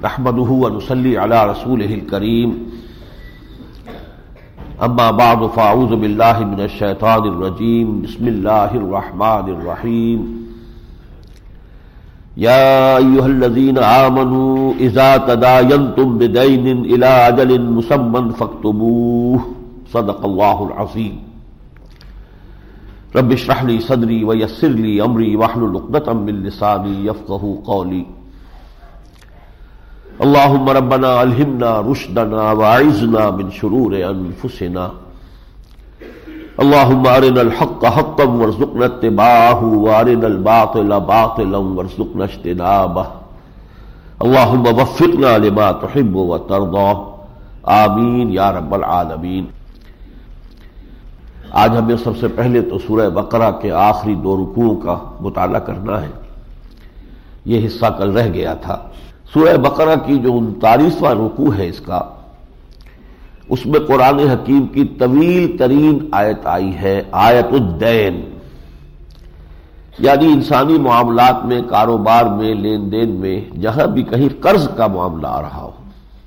نحمده ونصلي على رسوله الكريم اما بعد فاعوذ بالله من الشيطان الرجيم بسم الله الرحمن الرحيم يا ايها الذين آمنوا اذا تداينتم بدين الى اجل مسمى فاكتبوه صدق الله العظيم رب اشرح لي صدري ويسر لي امري واحلل عقدة من لساني يفقهوا قولي اللهم ربنا الہمنا رشدنا واعذنا من شرور انفسنا اللهم ارنا الحق حقا وارزقنا اتباعه وارنا الباطل باطلا وارزقنا اجتنابه اللهم وفقنا لما تحب وترضى آمین یا رب العالمین۔ آج ہمیں سب سے پہلے تو سورہ بقرہ کے آخری 2 رکوعوں کا مطالعہ کرنا ہے۔ یہ حصہ کل رہ گیا تھا۔ سورہ بقرہ کی جو 39واں رکوع ہے اس کا، اس میں قرآن حکیم کی طویل ترین آیت آئی ہے، آیت الدین، یعنی انسانی معاملات میں، کاروبار میں، لین دین میں جہاں بھی کہیں قرض کا معاملہ آ رہا ہو،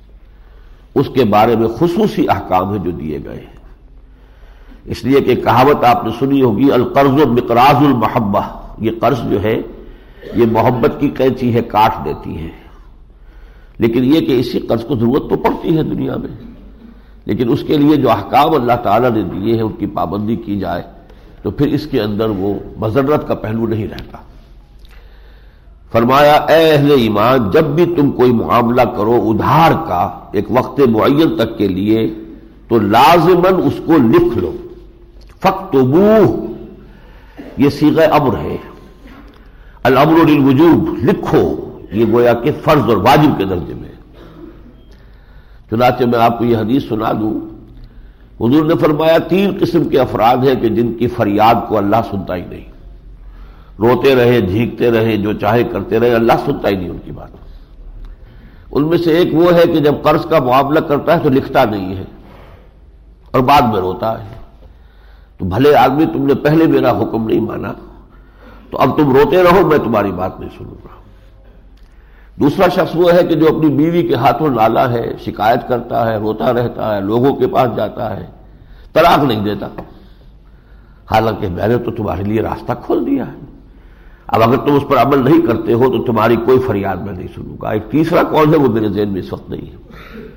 اس کے بارے میں خصوصی احکام ہیں جو دیے گئے ہیں۔ اس لیے کہ کہاوت آپ نے سنی ہوگی، القرض مقراض المحبہ، یہ قرض جو ہے یہ محبت کی قینچی ہے، کاٹ دیتی ہے۔ لیکن یہ کہ اسی قرض کو ضرورت تو پڑتی ہے دنیا میں، لیکن اس کے لیے جو احکام اللہ تعالیٰ نے دیے ہیں ان کی پابندی کی جائے تو پھر اس کے اندر وہ مضرت کا پہلو نہیں رہتا۔ فرمایا اے اہل ایمان، جب بھی تم کوئی معاملہ کرو ادھار کا ایک وقت معین تک کے لیے تو لازماً اس کو لکھ لو۔ فاکتبوہ، یہ صیغہ امر ہے، الامر للوجوب، لکھو، یہ گویا کہ فرض اور واجب کے درجے میں۔ چنانچہ میں آپ کو یہ حدیث سنا دوں، حضور نے فرمایا 3 قسم کے افراد ہیں کہ جن کی فریاد کو اللہ سنتا ہی نہیں، روتے رہے، جھینکتے رہے، جو چاہے کرتے رہے، اللہ سنتا ہی نہیں ان کی بات۔ ان میں سے ایک وہ ہے کہ جب قرض کا معاملہ کرتا ہے تو لکھتا نہیں ہے اور بعد میں روتا ہے۔ تو بھلے آدمی، تم نے پہلے میرا حکم نہیں مانا تو اب تم روتے رہو، میں تمہاری بات نہیں سنوں گا۔ دوسرا شخص وہ ہے کہ جو اپنی بیوی کے ہاتھوں لالا ہے، شکایت کرتا ہے، روتا رہتا ہے، لوگوں کے پاس جاتا ہے، طلاق نہیں دیتا، حالانکہ میں نے تو تمہارے لیے راستہ کھول دیا ہے، اب اگر تم اس پر عمل نہیں کرتے ہو تو تمہاری کوئی فریاد میں نہیں سنوں گا۔ ایک تیسرا کون ہے وہ میرے ذہن میں اس وقت نہیں ہے۔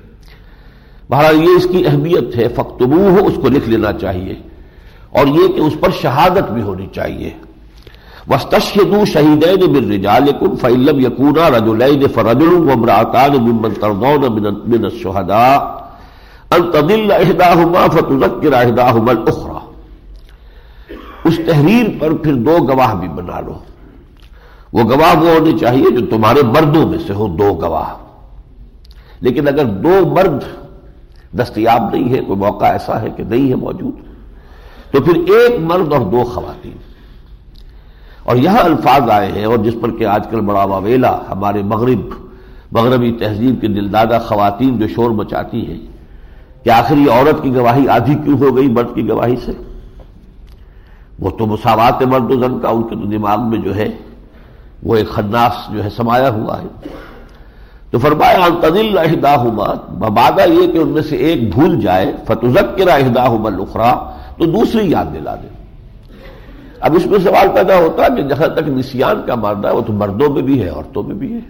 بہرحال یہ اس کی اہمیت ہے، فاکتبوہ، اس کو لکھ لینا چاہیے، اور یہ کہ اس پر شہادت بھی ہونی چاہیے۔ وَاسْتَشْهِدُوا شَهِيدَيْنِ مِن رِّجَالِكُمْ فَإِن لَّمْ يَكُونَا رَجُلَيْنِ فَرَجُلٌ وَامْرَأَتَانِ مِمَّن تَرْضَوْنَ مِنَ الشُّهَدَاءِ أَن تَضِلَّ إِحْدَاهُمَا فَتُذَكِّرَ إِحْدَاهُمَا الْأُخْرَىٰ، اس تحریر پر پھر 2 گواہ بھی بنا لو۔ وہ گواہ وہ ہونے چاہیے جو تمہارے مردوں میں سے ہو، 2 گواہ۔ لیکن اگر 2 مرد دستیاب نہیں ہے، کوئی موقع ایسا ہے کہ نہیں ہے موجود، تو پھر 1 مرد اور 2 خواتین۔ اور یہاں الفاظ آئے ہیں، اور جس پر کہ آج کل بڑا واویلا ہمارے مغربی تہذیب کی دلدادہ خواتین جو شور مچاتی ہیں کہ آخر یہ عورت کی گواہی آدھی کیوں ہو گئی مرد کی گواہی سے؟ وہ تو مساوات مرد و زن کا ان کے تو دماغ میں جو ہے وہ ایک خناس جو ہے سمایا ہوا ہے۔ تو فرمایا ان تضل احداہما، مبادا یہ کہ ان میں سے ایک بھول جائے، فتذکر احداہما الاخری، تو دوسری یاد دلا دے۔ اب اس میں سوال پیدا ہوتا ہے کہ جہاں تک نسیان کا معاملہ ہے وہ تو مردوں میں بھی ہے، عورتوں میں بھی ہے۔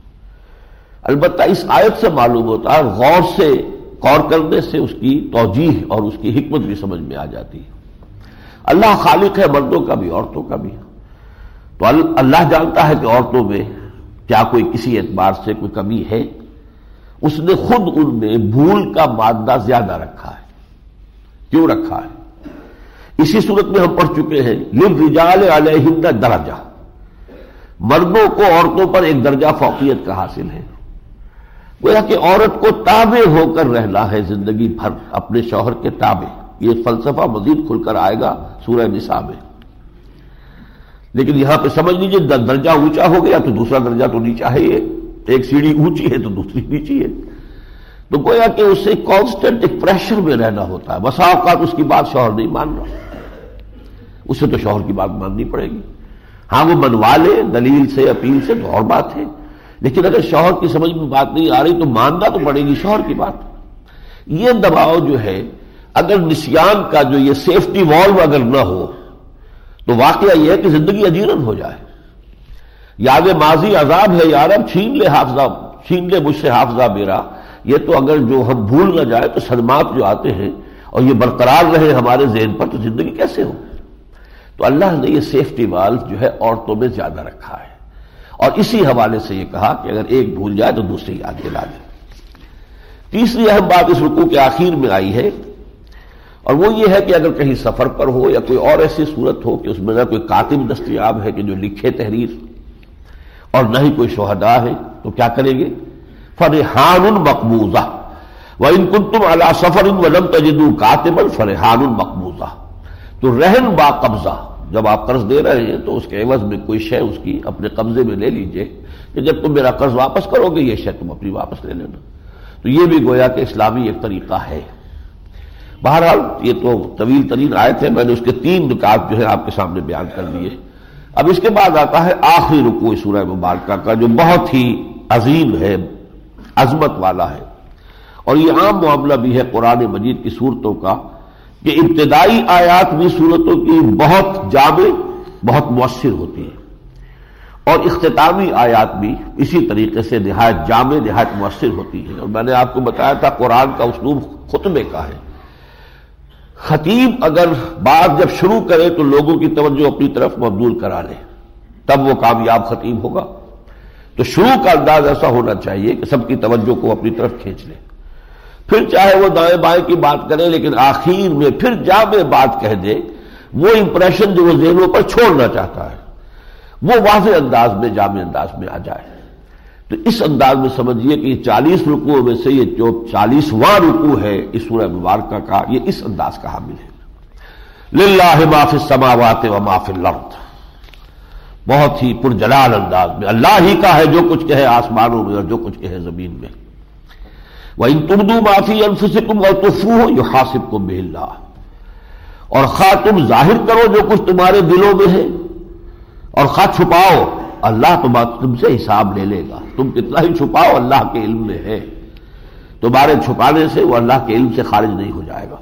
البتہ اس آیت سے معلوم ہوتا ہے، غور کرنے سے اس کی توجیہ اور اس کی حکمت بھی سمجھ میں آ جاتی ہے۔ اللہ خالق ہے مردوں کا بھی، عورتوں کا بھی، تو اللہ جانتا ہے کہ عورتوں میں کیا کوئی کسی اعتبار سے کوئی کمی ہے، اس نے خود ان میں بھول کا مادہ زیادہ رکھا ہے۔ کیوں رکھا ہے؟ اسی صورت میں ہم پڑھ چکے ہیں، للرجال علیہن درجہ، مردوں کو عورتوں پر ایک درجہ فوقیت کا حاصل ہے۔ گویا کہ عورت کو تابع ہو کر رہنا ہے زندگی بھر، اپنے شوہر کے تابع۔ یہ فلسفہ مزید کھل کر آئے گا سورہ نساء میں، لیکن یہاں پہ سمجھ لیجیے درجہ اونچا ہو گیا تو دوسرا درجہ تو نیچا ہے، ایک سیڑھی اونچی ہے تو دوسری نیچی ہے، تو گویا کہ اسے کانسٹنٹ ایک پریشر میں رہنا ہوتا ہے۔ بسا اوقات اس کی بات شوہر نہیں مان رہا، اسے تو شوہر کی بات ماننی پڑے گی۔ ہاں وہ منوا لے دلیل سے، اپیل سے تو اور بات ہے، لیکن اگر شوہر کی سمجھ میں بات نہیں آ رہی تو ماننا تو پڑے گی شوہر کی بات. یہ دباؤ جو ہے اگر نسیان کا جو یہ سیفٹی والو اگر نہ ہو تو واقعہ یہ ہے کہ زندگی اجیرن ہو جائے. یاد ماضی عذاب ہے یارب، چھین لے مجھ سے حافظہ میرا. یہ تو اگر جو ہم بھول نہ جائے تو صدمات جو آتے ہیں اور یہ برقرار رہے ہمارے ذہن پر تو زندگی کیسے ہو. تو اللہ نے یہ سیفٹی وال جو ہے عورتوں میں زیادہ رکھا ہے، اور اسی حوالے سے یہ کہا کہ اگر ایک بھول جائے تو دوسری یاد دلا دے. تیسری اہم بات اس رکوع کے آخر میں آئی ہے، اور وہ یہ ہے کہ اگر کہیں سفر پر ہو یا کوئی اور ایسی صورت ہو کہ اس میں نہ کوئی کاتب دستیاب ہے کہ جو لکھے تحریر اور نہ ہی کوئی شہداء ہے، تو کیا کریں گے؟ فرحان مقبوضہ وَإِن كُنتُمْ عَلَىٰ سَفَرٍ وَلَمْ تَجِدُوا كَاتِبًا فَرِحَانٌ مَقْبُوضَةٌ. تو رہن با قبضہ، جب آپ قرض دے رہے ہیں تو اس کے عوض میں کوئی شے اس کی اپنے قبضے میں لے لیجئے کہ جب تم میرا قرض واپس کرو گے یہ شے تم اپنی واپس لے لینا. تو یہ بھی گویا کہ اسلامی ایک طریقہ ہے. بہرحال یہ تو طویل ترین آیت ہے، میں نے اس کے 3 نکات جو ہے آپ کے سامنے بیان کر دیے. اب اس کے بعد آتا ہے آخری رکوع سورہ مبارکہ کا جو بہت ہی عظیم ہے، عظمت والا ہے. اور یہ عام معاملہ بھی ہے قرآن مجید کی صورتوں کا کہ ابتدائی آیات بھی صورتوں کی بہت جامع، بہت مؤثر ہوتی ہیں، اور اختتامی آیات بھی اسی طریقے سے نہایت جامع، نہایت مؤثر ہوتی ہیں. اور میں نے آپ کو بتایا تھا قرآن کا اسلوب خطبے کا ہے. خطیب اگر بات جب شروع کرے تو لوگوں کی توجہ اپنی طرف مبذول کرا لے، تب وہ کامیاب خطیب ہوگا. تو شروع کا انداز ایسا ہونا چاہیے کہ سب کی توجہ کو اپنی طرف کھینچ لے. پھر چاہے وہ دائیں بائیں کی بات کرے لیکن آخر میں پھر جامع بات کہہ دے. وہ امپریشن جو وہ ذہنوں پر چھوڑنا چاہتا ہے وہ واضح انداز میں، جامع انداز میں آ جائے. تو اس انداز میں سمجھیے کہ یہ 40 رکوعوں میں سے یہ جو 40واں رکوع ہے اس سورہ مبارکہ کا، یہ اس انداز کا حامل ہے. للہ ما فی السماوات و ما فی الارض، بہت ہی پرجلال انداز میں اللہ ہی کا ہے جو کچھ کہے آسمانوں میں اور جو کچھ کہے زمین میں. وَإِن تُبْدُوا مَا فِي أَنفُسِكُمْ أَوْ تُخْفُوهُ يُحَاسِبْكُم بِهِ اللَّهُ. اور خواہ تم ظاہر کرو جو کچھ تمہارے دلوں میں ہے اور خواہ چھپاؤ، اللہ تم سے حساب لے لے گا. تم کتنا ہی چھپاؤ اللہ کے علم میں ہے، تمہارے چھپانے سے وہ اللہ کے علم سے خارج نہیں ہو جائے گا.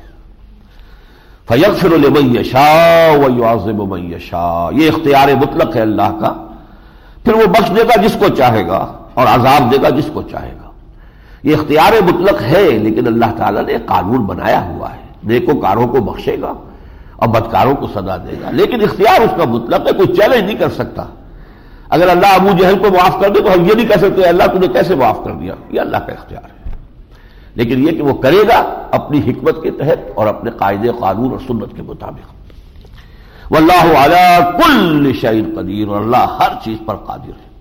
فَيَغْفِرُ لِمَن يَشَاءُ وَيُعَذِّبُ مَن يَشَاءُ. یہ اختیار مطلق ہے اللہ کا، پھر وہ بخش دے گا جس کو چاہے گا اور عذاب دے گا جس کو چاہے گا. یہ اختیار مطلق ہے، لیکن اللہ تعالیٰ نے قانون بنایا ہوا ہے. نیکوکاروں کو بخشے گا اور بدکاروں کو سزا دے گا، لیکن اختیار اس کا مطلق ہے، کوئی چیلنج نہیں کر سکتا. اگر اللہ ابو جہل کو معاف کر دے تو ہم یہ نہیں کہہ سکتے اللہ تم نے کیسے معاف کر دیا، یہ اللہ کا اختیار ہے. لیکن یہ کہ وہ کرے گا اپنی حکمت کے تحت اور اپنے قاعدے قانون اور سنت کے مطابق. واللہ علی کل شیء قدیر، اور اللہ ہر چیز پر قادر ہے.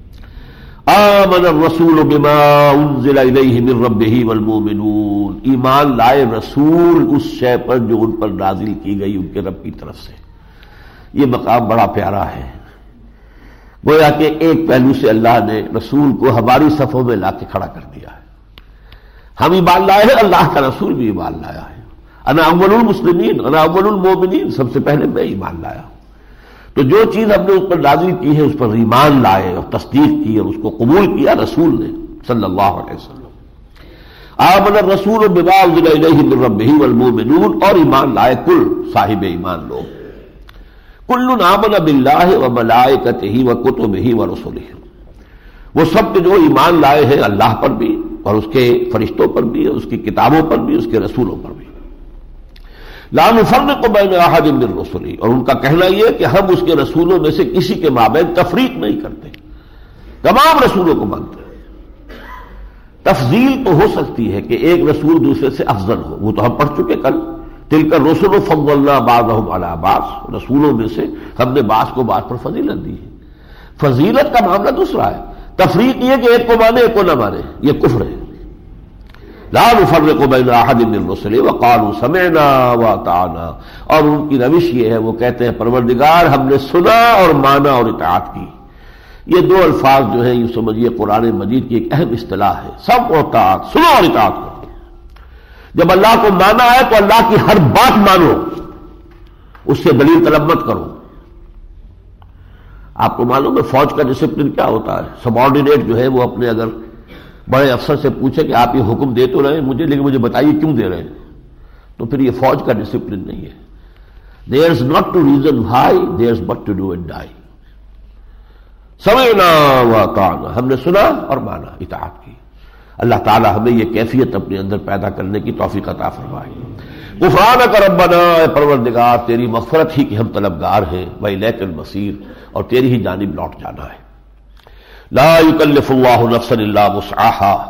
آمن الرسول بما انزل الیہ من ربہ والمؤمنون. ایمان لائے رسول اس شے پر جو ان پر نازل کی گئی ان کے رب کی طرف سے. یہ مقام بڑا پیارا ہے، گویا کہ ایک پہلو سے اللہ نے رسول کو ہماری صفوں میں لا کے کھڑا کر دیا ہے. ہم ایمان لائے ہیں، اللہ کا رسول بھی ایمان لایا ہے. انا اول المسلمین انا اول المؤمنین، سب سے پہلے میں ایمان لایا. تو جو چیز ہم نے اس پر نازل کی ہے اس پر ایمان لائے اور تصدیق کی اور اس کو قبول کیا رسول نے صلی اللہ علیہ وسلم. آمن الرسول بما انزل الیہ من ربہ والمؤمنون، اور ایمان لائے کل صاحب ایمان لوگ. کل آمن باللہ وملائکتہ وکتبہ ورسلہ، وہ سب کے جو ایمان لائے ہیں اللہ پر بھی اور اس کے فرشتوں پر بھی، اس کی کتابوں پر بھی، اس کے رسولوں پر بھی. لا نفرق بین احد من رسلہ، اور ان کا کہنا یہ کہ ہم اس کے رسولوں میں سے کسی کے مابین تفریق نہیں کرتے، تمام رسولوں کو مانتے ہیں. تفضیل تو ہو سکتی ہے کہ ایک رسول دوسرے سے افضل ہو، وہ تو ہم پڑھ چکے کل. تلک الرسل فضلنا بعضهم علی بعض، رسولوں میں سے ہم نے بعض کو بعض پر فضیلت دی ہے. فضیلت کا معاملہ دوسرا ہے، تفریق یہ کہ ایک کو مانے ایک کو نہ مانے، یہ کفر ہے. لا نفرق بین احد من رسلہ وقالوا سمعنا واطعنا، اور ان کی روش یہ ہے وہ کہتے ہیں پروردگار ہم نے سنا اور مانا اور اطاعت کی. یہ دو الفاظ جو ہیں یہ سمجھیے قرآن مجید کی ایک اہم اصطلاح ہے، سمع اور اطاعت، سنو اور اطاعت کرو. جب اللہ کو مانا ہے تو اللہ کی ہر بات مانو، اس سے دلیل طلب مت کرو. آپ کو معلوم ہے فوج کا ڈسپلن کیا ہوتا ہے؟ سبارڈینیٹ جو ہے وہ اپنے اگر بڑے افسر سے پوچھے کہ آپ یہ حکم دے تو رہے ہیں مجھے، لیکن مجھے بتائیے کیوں دے رہے ہیں، تو پھر یہ فوج کا ڈسپلن نہیں ہے. There's not to reason why, there's but to do and die. سمعنا وأطعنا، ہم نے سنا اور مانا، اطاعت کی. اللہ تعالی ہمیں یہ کیفیت اپنے اندر پیدا کرنے کی توفیق عطا فرمائے. غفرانک ربنا، اے پروردگار تیری مغفرت ہی کے ہم طلبگار ہیں، وإلیک المصیر، اور تیری ہی جانب لوٹ جانا ہے. لا یکلف اللہ نفسا الا وسعها،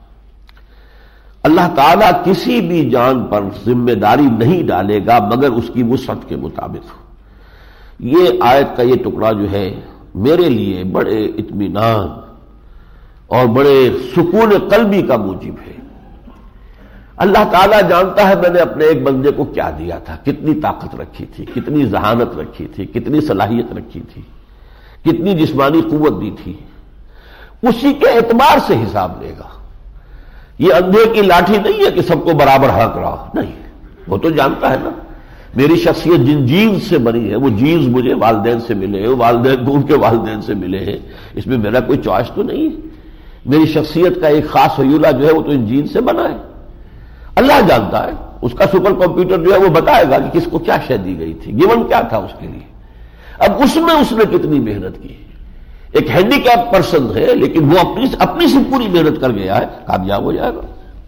اللہ تعالیٰ کسی بھی جان پر ذمہ داری نہیں ڈالے گا مگر اس کی وسعت کے مطابق. یہ آیت کا یہ ٹکڑا جو ہے میرے لیے بڑے اطمینان اور بڑے سکون قلبی کا موجب ہے. اللہ تعالیٰ جانتا ہے میں نے اپنے ایک بندے کو کیا دیا تھا، کتنی طاقت رکھی تھی، کتنی ذہانت رکھی تھی، کتنی صلاحیت رکھی تھی، کتنی جسمانی قوت دی تھی. اسی کے اعتبار سے حساب لے گا. یہ اندھے کی لاٹھی نہیں ہے کہ سب کو برابر حق رہا، نہیں، وہ تو جانتا ہے نا میری شخصیت جن جینز سے بنی ہے وہ جینز مجھے والدین سے ملے ہیں، والدین کو ان کے والدین سے ملے ہیں، اس میں میرا کوئی چوائس تو نہیں ہے. میری شخصیت کا ایک خاص حیولہ جو ہے وہ تو ان جینز سے بنا ہے. اللہ جانتا ہے، اس کا سپر کمپیوٹر جو ہے وہ بتائے گا کہ کس کو کیا شے دی گئی تھی، گیون کیا تھا اس کے لیے. اب اس میں اس نے کتنی محنت کی. ایک ہینڈی کیپ پرسن ہے لیکن وہ اپنی سے پوری محنت کر گیا ہے، کامیاب ہو جائے گا.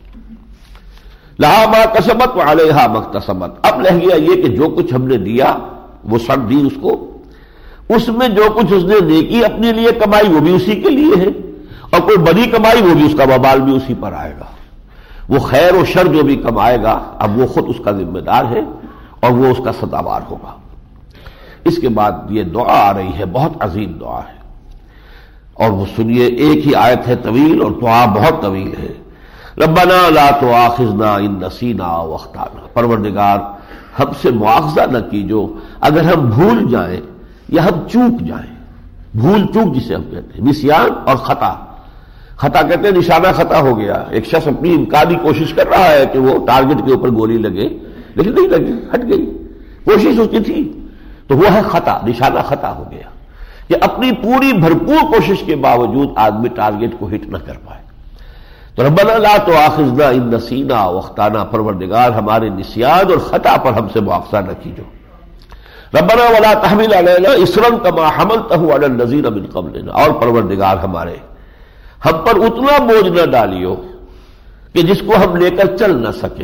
لہا ما کسبت وعلیہا ما اکتسبت. اب رہ گیا یہ کہ جو کچھ ہم نے دیا وہ سب دی اس کو، اس میں جو کچھ اس نے نیکی اپنے لیے کمائی وہ بھی اسی کے لیے ہے، اور کوئی بڑی کمائی وہ بھی اس کا وبال بھی اسی پر آئے گا. وہ خیر و شر جو بھی کمائے گا اب وہ خود اس کا ذمہ دار ہے اور وہ اس کا سزاوار ہوگا. اس کے بعد یہ دعا آ رہی ہے، بہت عظیم دعا ہے، اور وہ سنیے ایک ہی آیت ہے طویل اور دعا بہت طویل ہے. ربنا لا تؤاخذنا ان نسینا او اخطانا، پروردگار ہم سے مواخذہ نہ کیجو اگر ہم بھول جائیں یا ہم چوک جائیں. بھول چوک جسے ہم کہتے ہیں، نسیان اور خطا. خطا کہتے ہیں نشانہ خطا ہو گیا، ایک شخص اپنی امکانی کوشش کر رہا ہے کہ وہ ٹارگٹ کے اوپر گولی لگے لیکن نہیں لگی، ہٹ گئی، کوشش اس کی تھی، تو وہ ہے خطا، نشانہ خطا ہو گیا کہ اپنی پوری بھرپور کوشش کے باوجود آدمی ٹارگٹ کو ہٹ نہ کر پائے. تو ربنا لا تؤاخذنا ان نسینا واخطانا، پروردگار ہمارے نسیان اور خطا پر ہم سے مواخذہ نہ کیجو. ربنا ولا تحمل علینا اصرا کما حملته علی الذین من قبلنا، اور پروردگار ہمارے ہم پر اتنا بوجھ نہ ڈالیو کہ جس کو ہم لے کر چل نہ سکے،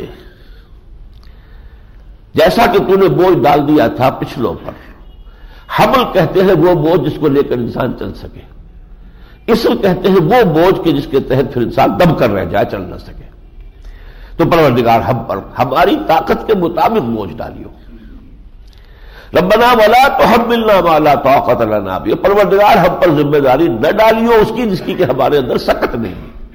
جیسا کہ تو نے بوجھ ڈال دیا تھا پچھلوں پر. حمل کہتے ہیں وہ بوجھ جس کو لے کر انسان چل سکے، اسر کہتے ہیں وہ بوجھ کے جس کے تحت پھر انسان دب کر رہ جائے، چل نہ سکے. تو پروردگار ہم پر ہماری طاقت کے مطابق بوجھ ڈالیو. ربنا ولا تحملنا ما لا طاقت لنا به، پروردگار ہم پر ذمہ داری نہ ڈالیو اس کی جس کی کہ ہمارے اندر سکت نہیں.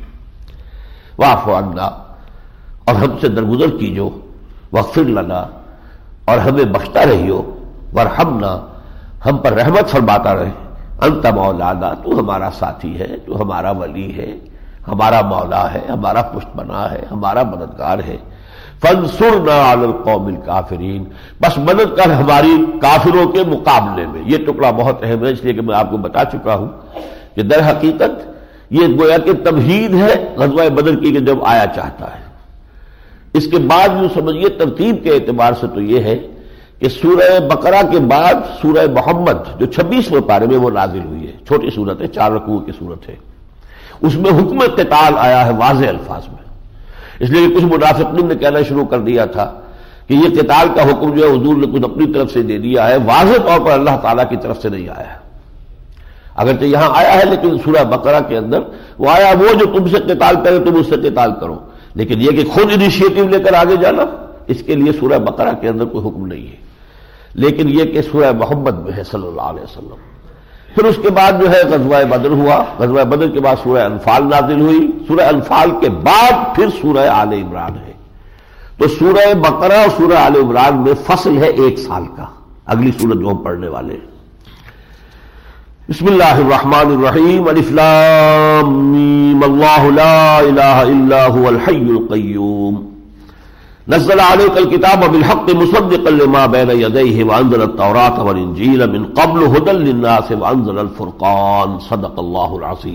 واعف عنا، اور ہم سے درگزر کیجو. واغفر لنا، اور ہمیں بخشتا رہیو. وارحمنا، ہم پر رحمت فرماتا رہے. انت مولانا، تو ہمارا ساتھی ہے، تو ہمارا ولی ہے، ہمارا مولا ہے، ہمارا پشت بنا ہے، ہمارا مددگار ہے. فانصرنا علی القوم الکافرین، بس مدد کر ہماری کافروں کے مقابلے میں. یہ ٹکڑا بہت اہم ہے، اس لیے کہ میں آپ کو بتا چکا ہوں کہ در حقیقت یہ گویا کہ تمہید ہے غزوہ بدر کی کہ جب آیا چاہتا ہے. اس کے بعد یوں سمجھیے ترتیب کے اعتبار سے تو یہ ہے کہ سورہ بقرہ کے بعد سورہ محمد جو 26ویں پارے میں وہ نازل ہوئی ہے، چھوٹی صورت ہے، 4 رکوع کی صورت ہے. اس میں حکم قتال آیا ہے واضح الفاظ میں. اس لیے کہ کچھ منافقین نے کہنا شروع کر دیا تھا کہ یہ قتال کا حکم جو ہے حضور نے کچھ اپنی طرف سے دے دیا ہے، واضح طور پر اللہ تعالیٰ کی طرف سے نہیں آیا ہے. اگرچہ یہاں آیا ہے لیکن سورہ بقرہ کے اندر وہ آیا وہ جو تم سے قتال کرے تم اس سے قتال کرو، لیکن یہ کہ خود انیشیٹو لے کر آگے جانا اس کے لیے سورہ بقرہ کے اندر کوئی حکم نہیں ہے. لیکن یہ کہ سورہ محمد میں ہے صلی اللہ علیہ وسلم. پھر اس کے بعد جو ہے غزوہ بدر ہوا. غزوہ بدر کے بعد سورہ انفال نازل ہوئی. سورہ انفال کے بعد پھر سورہ آل عمران ہے. تو سورہ بقرہ اور سورہ آل عمران میں فصل ہے 1 سال کا. اگلی سورت جو ہم پڑھنے والے ہیں. بسم اللہ الرحمن الرحیم. الف لام میم. اللہ لا الہ الا هو الحی القیوم نزل علیک الکتاب بالحق مصدقا لما بین یدیہ وانزل التوراۃ والانجیل من قبل ھدی للناس وانزل الفرقان صدق اللہ العظیم۔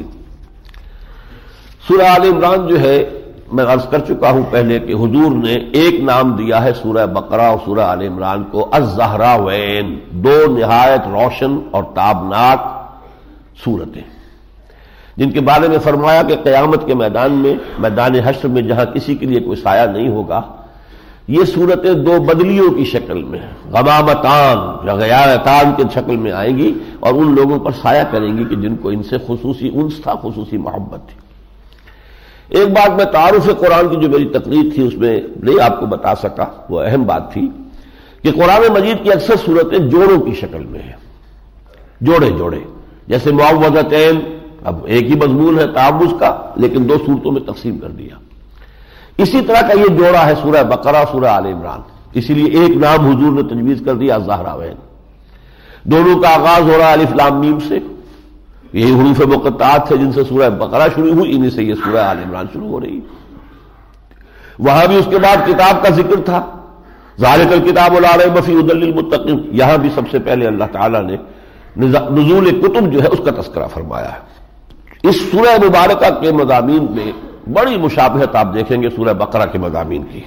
سورہ آل عمران جو ہے میں عرض کر چکا ہوں پہلے کہ حضور نے ایک نام دیا ہے سورہ بقرہ اور سورہ آل عمران کو الزہراوین، دو نہایت روشن اور تابناک سورتیں، جن کے بارے میں فرمایا کہ قیامت کے میدان میں، میدان حشر میں جہاں کسی کے لیے کوئی سایہ نہیں ہوگا، یہ صورتیں دو بدلیوں کی شکل میں غمامتان یا غیارتان کی شکل میں آئیں گی اور ان لوگوں پر سایہ کریں گی کہ جن کو ان سے خصوصی انس تھا، خصوصی محبت تھی۔ ایک بات میں تعارف قرآن کی جو میری تقریر تھی اس میں نہیں آپ کو بتا سکا، وہ اہم بات تھی کہ قرآن مجید کی اکثر صورتیں جوڑوں کی شکل میں ہیں، جوڑے جوڑے، جیسے معوذتین، اب ایک ہی مضمون ہے تعوذ کا لیکن دو صورتوں میں تقسیم کر دیا۔ اسی طرح کا یہ جوڑا ہے سورہ بقرہ سورہ آل عمران، اسی لیے ایک نام حضور نے تجویز کر دیا الزہراوین۔ دونوں کا آغاز ہو رہا ہے الف لام میم سے، یہی حروف مقطعات تھے جن سے سورہ بقرہ شروع ہوئی، انہی سے یہ سورہ آل عمران شروع ہو رہی ہے۔ وہاں بھی اس کے بعد کتاب کا ذکر تھا، ذالک الکتاب لا ریب فیہ ھدی للمتقین، یہاں بھی سب سے پہلے اللہ تعالیٰ نے نزول کتب جو ہے اس کا تذکرہ فرمایا ہے۔ اس سورہ مبارکہ کے مضامین میں بڑی مشابہت آپ دیکھیں گے سورہ بقرہ کے مضامین کی،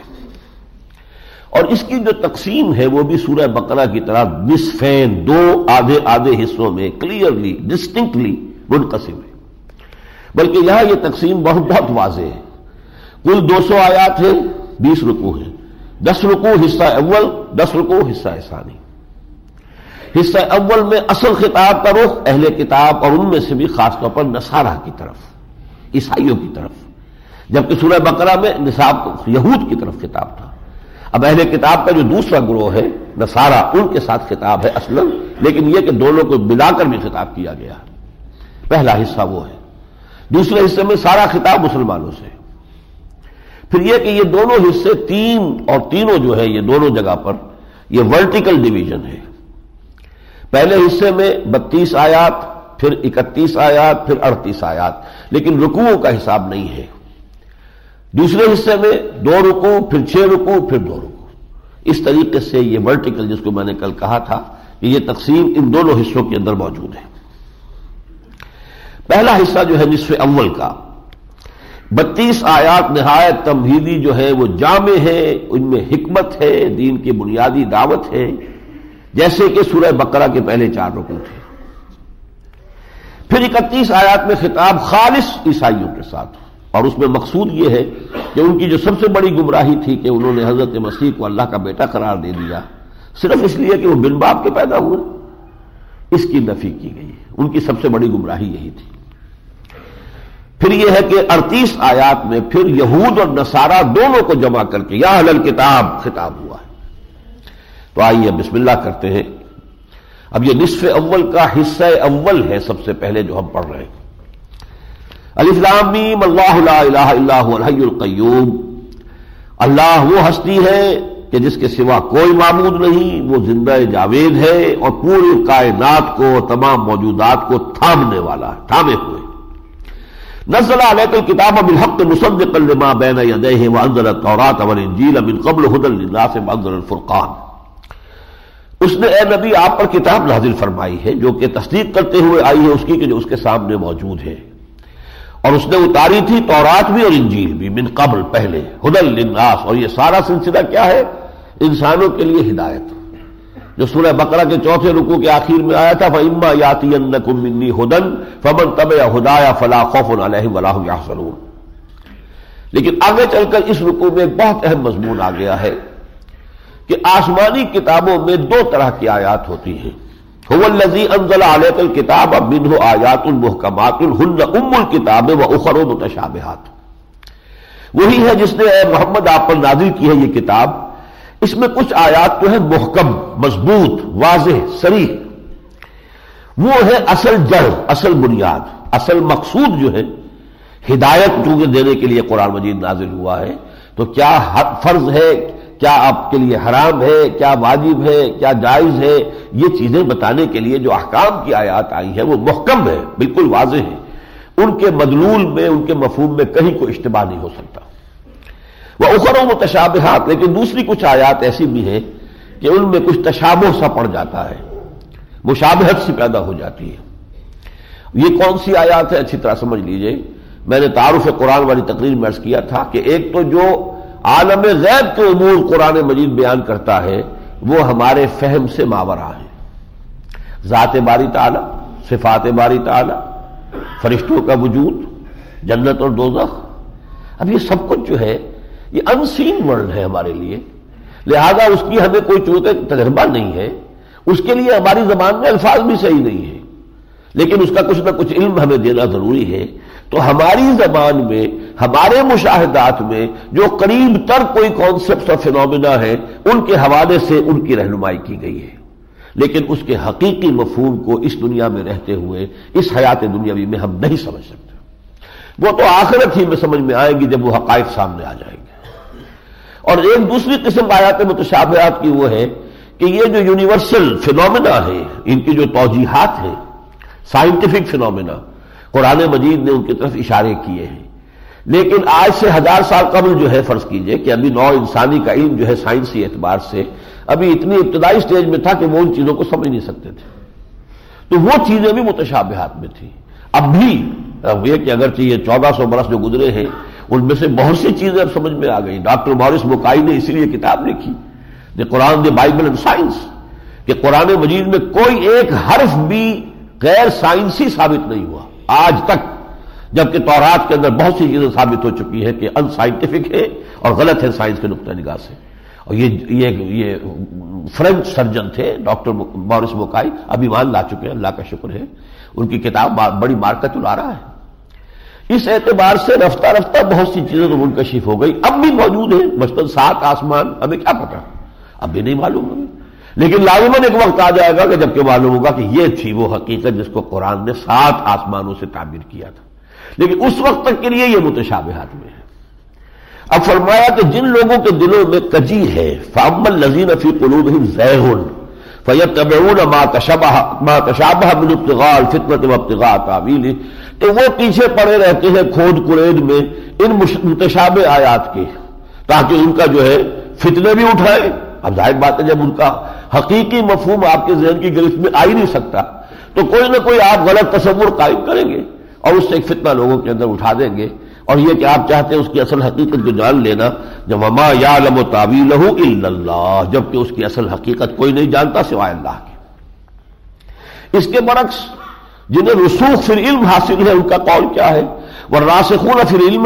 اور اس کی جو تقسیم ہے وہ بھی سورہ بقرہ کی طرح نصفین، دو آدھے آدھے حصوں میں کلیئرلی ڈسٹنکٹلی منقسم ہے، بلکہ یہاں یہ تقسیم بہت واضح ہے۔ کل 200 آیات ہیں، 20 رکوع ہیں، 10 رکوع حصہ اول، 10 رکوع حصہ ثانی۔ حصہ اول میں اصل خطاب کا رخ اہل کتاب اور ان میں سے بھی خاص طور پر نصارہ کی طرف، عیسائیوں کی طرف، جبکہ سورہ بقرہ میں یہود کی طرف خطاب تھا۔ اب اہل کتاب کا جو دوسرا گروہ ہے نصارہ، ان کے ساتھ خطاب ہے اصلا، لیکن یہ کہ دونوں کو ملا کر بھی خطاب کیا گیا۔ پہلا حصہ وہ ہے، دوسرے حصے میں سارا خطاب مسلمانوں سے۔ پھر یہ کہ یہ دونوں حصے تین اور تینوں جو ہے یہ دونوں جگہ پر یہ ورٹیکل ڈویژن ہے۔ پہلے حصے میں 32 آیات، پھر 31 آیات، پھر 38 آیات، لیکن رکوعوں کا حساب نہیں ہے۔ دوسرے حصے میں 2 رکوع، پھر 6 رکوع، پھر 2 رکوع۔ اس طریقے سے یہ ورٹیکل جس کو میں نے کل کہا تھا کہ یہ تقسیم ان دونوں حصوں کے اندر موجود ہے۔ پہلا حصہ جو ہے نصف اول کا 32 آیات نہایت تمہیدی جو ہے وہ جامع ہے، ان میں حکمت ہے، دین کی بنیادی دعوت ہے، جیسے کہ سورہ بقرہ کے پہلے 4 رکوع تھے۔ پھر 31 آیات میں خطاب خالص عیسائیوں کے ساتھ، اور اس میں مقصود یہ ہے کہ ان کی جو سب سے بڑی گمراہی تھی کہ انہوں نے حضرت مسیح کو اللہ کا بیٹا قرار دے دیا صرف اس لیے کہ وہ بن باپ کے پیدا ہوئے، اس کی نفی کی گئی۔ ان کی سب سے بڑی گمراہی یہی تھی۔ پھر یہ ہے کہ 38 آیات میں پھر یہود اور نصارہ دونوں کو جمع کر کے یا اہل الکتاب خطاب ہوا ہے۔ تو آئیے بسم اللہ کرتے ہیں۔ اب یہ نصف اول کا حصہ اول ہے سب سے پہلے جو ہم پڑھ رہے ہیں۔ الف لام میم اللہ لا الہ الا هو الحی القیوم، اللہ وہ ہستی ہے کہ جس کے سوا کوئی معبود نہیں، وہ زندہ جاوید ہے اور پوری کائنات کو، تمام موجودات کو تھامنے والا ہے، تھامے ہوئے۔ نزل علیک الکتاب بالحق مصدقا لما بین یدیہ وانزل التوراۃ والانجیل من قبل ھدی للناس وانزل الفرقان۔ اس نے اے نبی آپ پر کتاب نازل فرمائی ہے جو کہ تصدیق کرتے ہوئے آئی ہے اس کی کہ جو اس کے سامنے موجود ہے، اور اس نے اتاری تھی تورات بھی اور انجیل بھی من قبل پہلے، ھدی للناس، اور یہ سارا سلسلہ کیا ہے؟ انسانوں کے لیے ہدایت، جو سورہ بقرہ کے 4 رکوع کے آخر میں آیا تھا فَإِمَّا يَأْتِيَنَّكُم مِّنِّي هُدًى فَمَن تَبِعَ هُدَايَ فَلَا خَوْفٌ عَلَيْهِمْ وَلَا هُمْ يَحْزَنُونَ۔ لیکن آگے چل کر اس رکوع میں بہت اہم مضمون آ گیا ہے کہ آسمانی کتابوں میں 2 طرح کی آیات ہوتی ہیں۔ هُوَ الَّذِي أَنزَلَ عَلَيْكَ الْكِتَابَ مِنْهُ آيَاتٌ مُحْكَمَاتٌ هُنَّ أُمُّ الْكِتَابِ وَأُخَرُ مُتَشَابِهَاتٌ، وہی ہے جس نے اے محمد آپ پر نازل کی ہے یہ کتاب، اس میں کچھ آیات جو ہے محکم، مضبوط، واضح، صریح، وہ ہے اصل جڑ، اصل بنیاد، اصل مقصود جو ہے ہدایت چونکہ دینے کے لیے قرآن مجید نازل ہوا ہے، تو کیا فرض ہے، کیا آپ کے لیے حرام ہے، کیا واجب ہے، کیا جائز ہے، یہ چیزیں بتانے کے لیے جو احکام کی آیات آئی ہے وہ محکم ہے، بالکل واضح ہے، ان کے مدلول میں، ان کے مفہوم میں کہیں کوئی اشتباہ نہیں ہو سکتا۔ وَأُخَرُ مُتَشَابِهَاتٌ، لیکن دوسری کچھ آیات ایسی بھی ہیں کہ ان میں کچھ تشابہ سا پڑ جاتا ہے، مشابہت سی پیدا ہو جاتی ہے۔ یہ کون سی آیات ہے اچھی طرح سمجھ لیجئے۔ میں نے تعارف قرآن والی تقریر میں عرض کیا تھا کہ ایک تو جو عالم غیب کے امور قرآن مجید بیان کرتا ہے وہ ہمارے فہم سے ماورا ہے، ذات باری تعالی، صفات باری تعالی، فرشتوں کا وجود، جنت اور دوزخ، اب یہ سب کچھ جو ہے یہ ان سین ورلڈ ہے ہمارے لیے، لہذا اس کی ہمیں کوئی چونکہ تجربہ نہیں ہے، اس کے لیے ہماری زبان میں الفاظ بھی صحیح نہیں ہے، لیکن اس کا کچھ نہ کچھ علم ہمیں دینا ضروری ہے۔ تو ہماری زبان میں، ہمارے مشاہدات میں جو قریب تر کوئی کانسیپٹ اور فینومینا ہے ان کے حوالے سے ان کی رہنمائی کی گئی ہے، لیکن اس کے حقیقی مفہوم کو اس دنیا میں رہتے ہوئے اس حیات دنیاوی میں ہم نہیں سمجھ سکتے۔ وہ تو آخرت ہی میں سمجھ میں آئے گی جب وہ حقائق سامنے آ جائیں گے۔ اور ایک دوسری قسم آیات متشابہات کی وہ ہے کہ یہ جو یونیورسل فینومینا ہے، ان کی جو توجیحات ہیں، سائنٹیفک فینومینا، قرآن مجید نے ان کی طرف اشارے کیے ہیں، لیکن آج سے 1000 سال قبل جو ہے فرض کیجئے کہ ابھی نوع انسانی کا علم جو ہے سائنسی اعتبار سے ابھی اتنی ابتدائی سٹیج میں تھا کہ وہ ان چیزوں کو سمجھ نہیں سکتے تھے، تو وہ چیزیں بھی متشابہات میں تھیں۔ اب بھی یہ کہ اگرچہ یہ 1400 برس جو گزرے ہیں ان میں سے بہت سی چیزیں اب سمجھ میں آ گئی۔ ڈاکٹر مورس بوکائی نے اسی لیے کتاب لکھی the Quran the Bible and science, کہ قرآن مجید میں کوئی ایک حرف بھی غیر سائنسی ثابت نہیں ہوا آج تک، جبکہ تورات کے اندر بہت سی چیزیں ثابت ہو چکی ہیں کہ ان سائنٹیفک ہے اور غلط ہے سائنس کے نقطہ نگاہ سے۔ اور یہ فرینچ سرجن تھے ڈاکٹر مورس بوکائی، اب ایمان لا چکے ہیں، اللہ کا شکر ہے، ان کی کتاب بڑی مارکت لا رہا ہے۔ اس اعتبار سے رفتہ رفتہ بہت سی چیزیں تو منکشف ہو گئی، اب بھی موجود ہیں، مثلاً 7 آسمان، ہمیں کیا پتا، اب بھی نہیں معلوم ہوگی، لیکن لازماً ایک وقت آ جائے گا کہ جب کہ معلوم ہوگا کہ یہ تھی وہ حقیقت جس کو قرآن نے 7 آسمانوں سے تعبیر کیا تھا، لیکن اس وقت تک کے لیے یہ متشابہات میں ہے۔ اب فرمایا کہ جن لوگوں کے دلوں میں کجی ہے، فَأَمَّا الَّذِينَ فِي قُلُوبِهِمْ زَيْغٌ فَيَتَّبِعُونَ مَا تَشَابَهَ مِنْهُ ابْتِغَاءَ الْفِتْنَةِ وَابْتِغَاءَ تَأْوِيلِهِ، تو وہ پیچھے پڑے رہتے ہیں کھود کڑید میں ان متشابہ آیات کے، تاکہ ان کا جو ہے فتنے بھی اٹھائے۔ اب ظاہر بات ہے جب ان کا حقیقی مفہوم آپ کے ذہن کی گرفت میں آ ہی نہیں سکتا تو کوئی نہ کوئی آپ غلط تصور قائم کریں گے اور اس سے ایک فتنہ لوگوں کے اندر اٹھا دیں گے، اور یہ کہ آپ چاہتے ہیں اس کی اصل حقیقت کو جان لینا، جب وما یعلم تاویلہ الا اللہ، جبکہ اس کی اصل حقیقت کوئی نہیں جانتا سوائے اللہ کے۔ اس کے برعکس جنہیں رسوخ فی العلم حاصل ہے ان کا قول کیا ہے؟ والراسخون فی العلم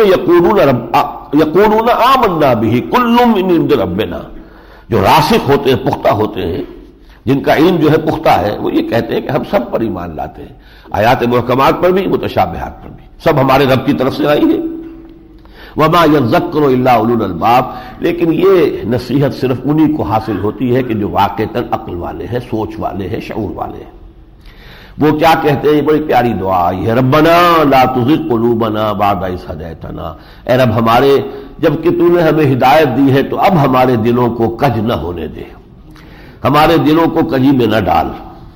یقولون آمنا بہ کل من عند ربنا، جو راسخ ہوتے ہیں، پختہ ہوتے ہیں، جن کا علم جو ہے پختہ ہے، وہ یہ کہتے ہیں کہ ہم سب پر ایمان لاتے ہیں، آیات محکمات پر بھی، متشابہات پر بھی، سب ہمارے رب کی طرف سے آئی ہے۔ وما یذکر الا اولو الالباب، لیکن یہ نصیحت صرف انہی کو حاصل ہوتی ہے کہ جو واقعتاً عقل والے ہیں، سوچ والے ہیں، شعور والے ہیں۔ وہ کیا کہتے ہیں؟ یہ بڑی پیاری دعا آئی ہے، ربنا لا تزغ قلوبنا بعد اذ ہدیتنا، اے رب ہمارے جب کہ تو نے ہمیں ہدایت دی ہے تو اب ہمارے دلوں کو کج نہ ہونے دے، ہمارے دلوں کو کجی میں نہ ڈال۔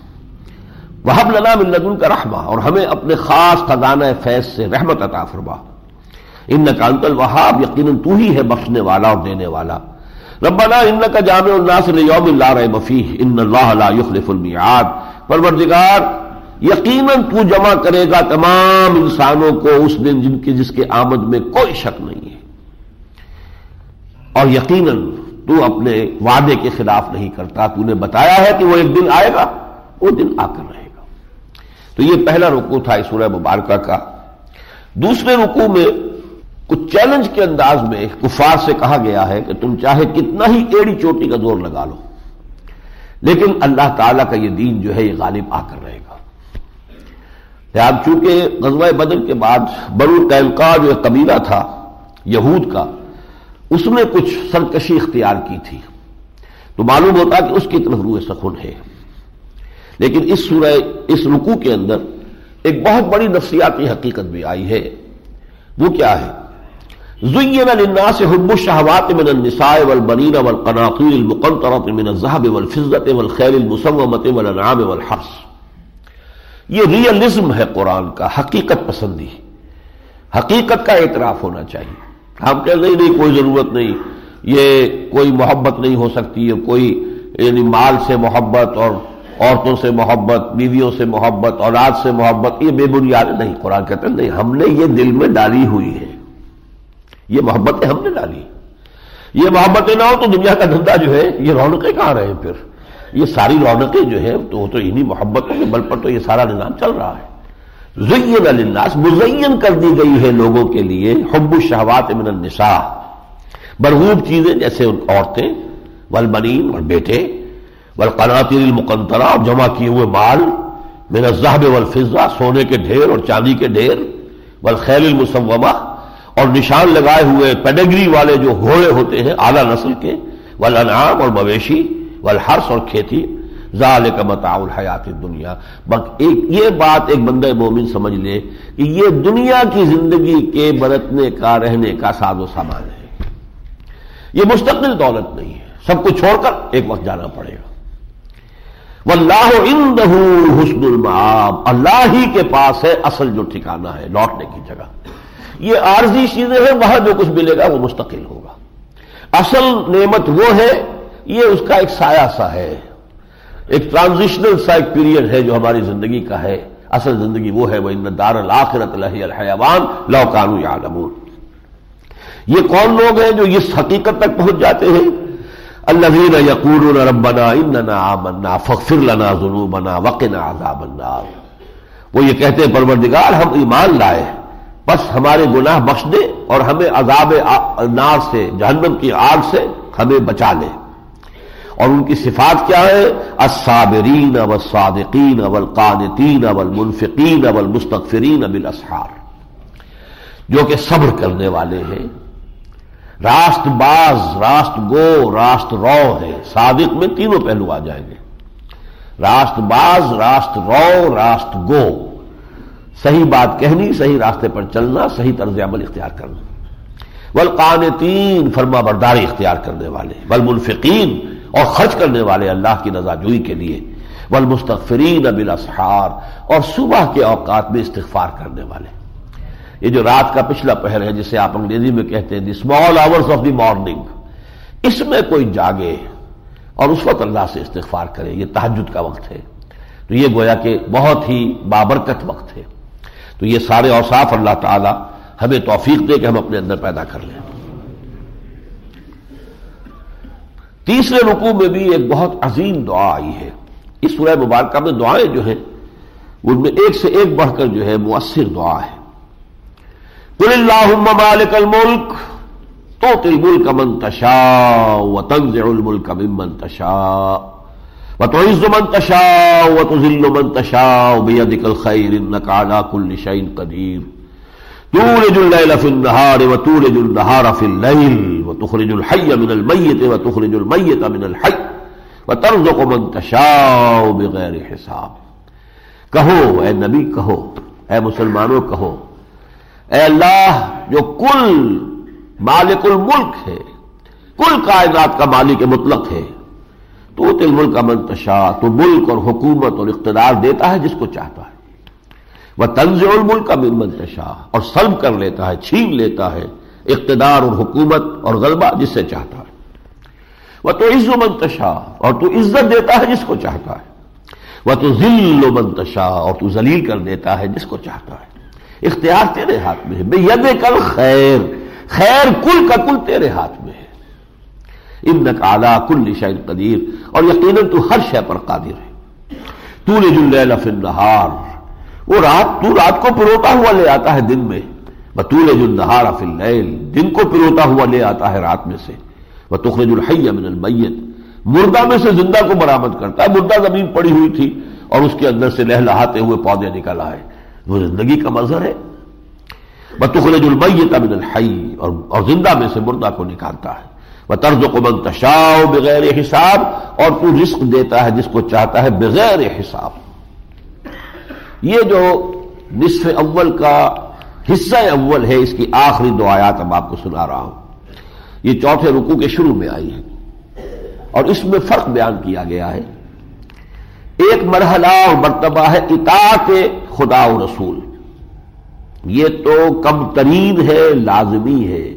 وہب لنا من لدنک رحمہ، اور ہمیں اپنے خاص خزانہ فیض سے رحمت عطا فرما، انک انت الوہاب، یقیناً تو ہی ہے بخشنے والا اور دینے والا۔ ربنا انک جامع الناس لیوم لا ریب فیہ ان اللہ لا یخلف المیعاد، پروردگار یقیناً تو جمع کرے گا تمام انسانوں کو اس دن جس کے آمد میں کوئی شک نہیں ہے، اور یقیناً تو اپنے وعدے کے خلاف نہیں کرتا، تو نے بتایا ہے کہ وہ ایک دن آئے گا، وہ دن آ کر رہے گا۔ تو یہ پہلا رکوع تھا اس سورہ مبارکہ کا۔ دوسرے رکوع میں کچھ چیلنج کے انداز میں کفار سے کہا گیا ہے کہ تم چاہے کتنا ہی ایڑی چوٹی کا زور لگا لو، لیکن اللہ تعالیٰ کا یہ دین جو ہے یہ غالب آ کر رہے گا۔ اب چونکہ غزوہ بدر کے بعد بنو قینقاع جو قبیلہ تھا یہود کا، اس نے کچھ سرکشی اختیار کی تھی، تو معلوم ہوتا کہ اس کی طرف روح سخن ہے۔ لیکن اس رکوع کے اندر ایک بہت بڑی نفسیاتی حقیقت بھی آئی ہے، وہ کیا ہے؟ زُيِّنَ لِلنَّاسِ حُبُّ الشَّهَوَاتِ مِنَ النِّسَاءِ وَالْبَنِينَ وَالْقَنَاطِيرِ الْمُقَنطَرَةِ مِنَ الذَّهَبِ وَالْفِضَّةِ وَالْخَيْلِ الْمُسَوَّمَةِ وَالْأَنْعَامِ وَالْحَرْثِ۔ یہ ریئلزم ہے قرآن کا، حقیقت پسندی، حقیقت کا اعتراف ہونا چاہیے۔ ہم کہتے نہیں نہیں کوئی ضرورت نہیں، یہ کوئی محبت نہیں ہو سکتی، یہ کوئی یعنی مال سے محبت اور عورتوں سے محبت، بیویوں سے محبت، اولاد سے محبت، یہ بے بنیاد نہیں۔ قرآن کہتے ہیں نہیں، ہم نے یہ دل میں ڈالی ہوئی ہے، یہ محبتیں ہم نے ڈالی۔ یہ محبتیں نہ ہو تو دنیا کا دھندا جو ہے یہ رونقیں کہاں رہے پھر؟ یہ ساری رونقیں جو ہے تو انہی محبتوں کے بل پر تو یہ سارا نظام چل رہا ہے۔ زین للناس، مزین کر دی گئی ہے لوگوں کے لیے، حب الشہوات من النساء، مرغوب چیزیں جیسے عورتیں، والبنین اور بیٹے، والقناطیر المقنطرہ اور جمع کیے ہوئے مال، من الذهب والفضہ، سونے کے ڈھیر اور چاندی کے ڈھیر، والخیل المسومہ اور نشان لگائے ہوئے پیڈگری والے جو گھوڑے ہوتے ہیں اعلیٰ نسل کے، والانعام اور مویشی، والحرث اور کھیتی، ذالک متاع الحیات الدنیا۔ یہ بات ایک بندہ مومن سمجھ لے کہ یہ دنیا کی زندگی کے برتنے کا، رہنے کا ساز و سامان ہے، یہ مستقل دولت نہیں ہے، سب کو چھوڑ کر ایک وقت جانا پڑے گا۔ واللہ عندہ حسن المآب، اللہ ہی کے پاس ہے اصل جو ٹھکانہ ہے، لوٹنے کی جگہ۔ یہ عارضی چیزیں ہیں، وہاں جو کچھ ملے گا وہ مستقل ہوگا۔ اصل نعمت وہ ہے، یہ اس کا ایک سایہ سا ہے، ایک ٹرانزیشنل سا ایک پیریڈ ہے جو ہماری زندگی کا ہے۔ اصل زندگی وہ ہے، وَإِنَّ الدَّارَ الْآخِرَةَ لَهِيَ الْحَيَوَانُ لَوْ كَانُوا يَعْلَمُونَ۔ یہ کون لوگ ہیں جو اس حقیقت تک پہنچ جاتے ہیں؟ الذین یقولون ربنا اننا آمنا فاغفر لنا ذنوبنا وقنا عذاب النار۔ وہ یہ کہتے ہیں پروردگار ہم ایمان لائے، بس ہمارے گناہ بخش دے اور ہمیں عذاب نار سے، جہنم کی آگ سے ہمیں بچا لے۔ اور ان کی صفات کیا ہے؟ الصابرین والصادقین والقانتین والمنفقین والمستغفرین بالاسحار، جو کہ صبر کرنے والے ہیں، راست باز، راست گو، راست رو ہے۔ صادق میں تینوں پہلو آ جائیں گے، راست باز، راست رو، راست گو، صحیح بات کہنی، صحیح راستے پر چلنا، صحیح طرز عمل اختیار کرنا۔ والقانتین، فرما برداری اختیار کرنے والے، والمنفقین اور خرچ کرنے والے اللہ کی رضا جوئی کے لیے، والمستغفرین بالاسحار اور صبح کے اوقات میں استغفار کرنے والے۔ یہ جو رات کا پچھلا پہر ہے جسے آپ انگریزی میں کہتے ہیں the small hours of the morning, اس میں کوئی جاگے اور اس وقت اللہ سے استغفار کرے، یہ تہجد کا وقت ہے، تو یہ گویا کہ بہت ہی بابرکت وقت ہے۔ تو یہ سارے اوصاف اللہ تعالی ہمیں توفیق دے کہ ہم اپنے اندر پیدا کر لیں۔ تیسرے رکوع میں بھی ایک بہت عظیم دعا آئی ہے۔ اس سورہ مبارکہ میں دعائیں جو ہیں ان میں ایک سے ایک بڑھ کر جو ہے مؤثر دعا ہے۔ قل اللہم مالک الملک تؤتی الملک من تشاء وتنزع الملک ممن تشاء وتعز من تشاء وتذل من تشاء بیدک الخیر انک علی کل شیء قدیر تولج اللیل فی النہار وتولج النہار فی اللیل وتخرج الحی من المیت وتخرج المیت من الحی وترزق من تشاء بغیر حساب۔ کہو اے نبی، کہو اے مسلمانوں، کہو اے اللہ جو کل مالک الملک ہے، کل کائنات کا مالک مطلق ہے، تو تل ملک من تشاء، تو ملک اور حکومت اور اقتدار دیتا ہے جس کو چاہتا ہے، وتنزع الملک ممن تشاء اور سلب کر لیتا ہے، چھین لیتا ہے اقتدار اور حکومت اور غلبہ جس سے چاہتا ہے، وتعز من تشاء اور تو عزت دیتا ہے جس کو چاہتا ہے، وتذل من تشاء اور تو ذلیل کر دیتا ہے جس کو چاہتا ہے۔ اختیار تیرے ہاتھ میں ہے، بیدک الخیر، خیر کل کا کل تیرے ہاتھ میں ہے، انک علی کل شیء قدیر اور یقیناً تو ہر شے پر قادر ہے۔ تولج اللیل فی النہار، وہ تو رات کو پروتا ہوا لے آتا ہے دن میں، وتولج النہار فی اللیل، دن کو پروتا ہوا لے آتا ہے رات میں سے، وتخرج الحی من المیت، مردہ میں سے زندہ کو برآمد کرتا ہے۔ مردہ زمین پڑی ہوئی تھی اور اس کے اندر سے لہلہاتے ہوئے پودے نکل آئے، وہ زندگی کا منظر ہے۔ وتخرج المیت من الحی اور زندہ میں سے مردہ کو نکالتا ہے۔ وترزق من تشاء بغیر حساب اور تو رزق دیتا ہے جس کو چاہتا ہے بغیر حساب۔ یہ جو نصف اول کا حصہ اول ہے، اس کی آخری دو آیات اب آپ کو سنا رہا ہوں، یہ چوتھے رکوع کے شروع میں آئی ہے اور اس میں فرق بیان کیا گیا ہے۔ ایک مرحلہ اور مرتبہ ہے اطاعت خدا و رسول، یہ تو کم ترین ہے، لازمی ہے،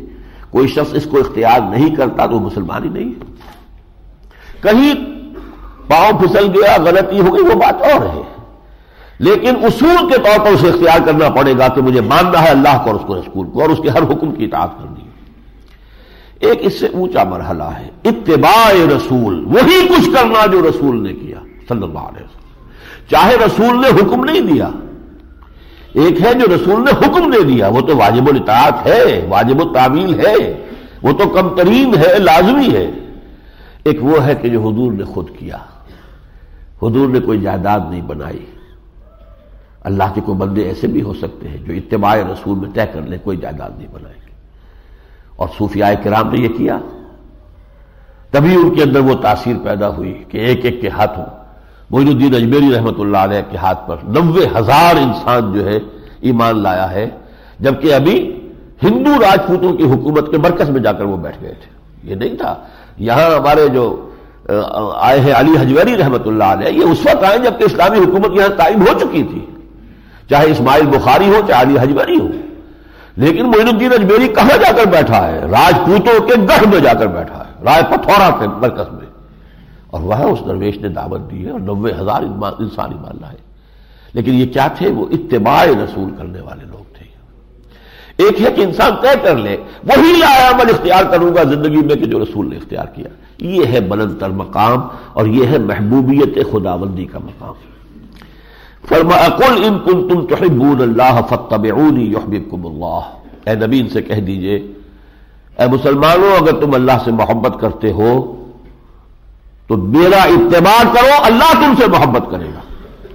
کوئی شخص اس کو اختیار نہیں کرتا تو مسلمان ہی نہیں ہے. کہیں پاؤں پھسل گیا، غلطی ہو گئی، وہ بات اور ہے، لیکن اصول کے طور پر اسے اختیار کرنا پڑے گا کہ مجھے ماننا ہے اللہ کو اور اس کو رسول کو، اور اس کے ہر حکم کی اطاعت کرنی ہے. ایک اس سے اونچا مرحلہ ہے اتباع رسول، وہی کچھ کرنا جو رسول نے کیا صلی اللہ علیہ وسلم. چاہے رسول نے حکم نہیں دیا، ایک ہے جو رسول نے حکم دے دیا، وہ تو واجب الاطاعت ہے، واجب التعمیل ہے، وہ تو کم ترین ہے، لازمی ہے. ایک وہ ہے کہ جو حضور نے خود کیا. حضور نے کوئی جائیداد نہیں بنائی. اللہ کے کوئی بندے ایسے بھی ہو سکتے ہیں جو اتباع رسول میں طے کر لیں کوئی جائیداد نہیں بنائیں گے، اور صوفیاء کرام نے یہ کیا. تبھی ان کے اندر وہ تاثیر پیدا ہوئی کہ ایک ایک کے ہاتھوں، معین الدین اجمیری رحمۃ اللہ علیہ کے ہاتھ پر 90,000 انسان جو ہے ایمان لایا ہے، جبکہ ابھی ہندو راجپوتوں کی حکومت کے مرکز میں جا کر وہ بیٹھ گئے تھے. یہ نہیں تھا. یہاں ہمارے جو آئے ہیں علی حجویری رحمۃ اللہ علیہ، یہ اس وقت آئے جبکہ اسلامی حکومت یہاں قائم ہو چکی تھی، چاہے اسماعیل بخاری ہو چاہے علی حجویری ہو. لیکن معین الدین اجمیری کہاں جا کر بیٹھا ہے؟ راجپوتوں کے گڑھ میں جا کر بیٹھا ہے، رائے پتھورا کے مرکز میں، اور وہاں اس درویش نے دعوت دی ہے اور 90,000 انسان ایمان لائے. لیکن یہ کیا تھے؟ وہ اتباع رسول کرنے والے لوگ تھے. ایک ہے کہ انسان طے کر لے وہی لایا عمل اختیار کروں گا زندگی میں کہ جو رسول نے اختیار کیا. یہ ہے بلند تر مقام، اور یہ ہے محبوبیت خداوندی کا مقام. فرمایا قل ان کنتم تحبون اللہ فاتبعونی یحببکم اللہ. اے نبی ان سے کہہ دیجئے، اے مسلمانوں اگر تم اللہ سے محبت کرتے ہو تو میرا اتباع کرو، اللہ تم سے محبت کرے گا.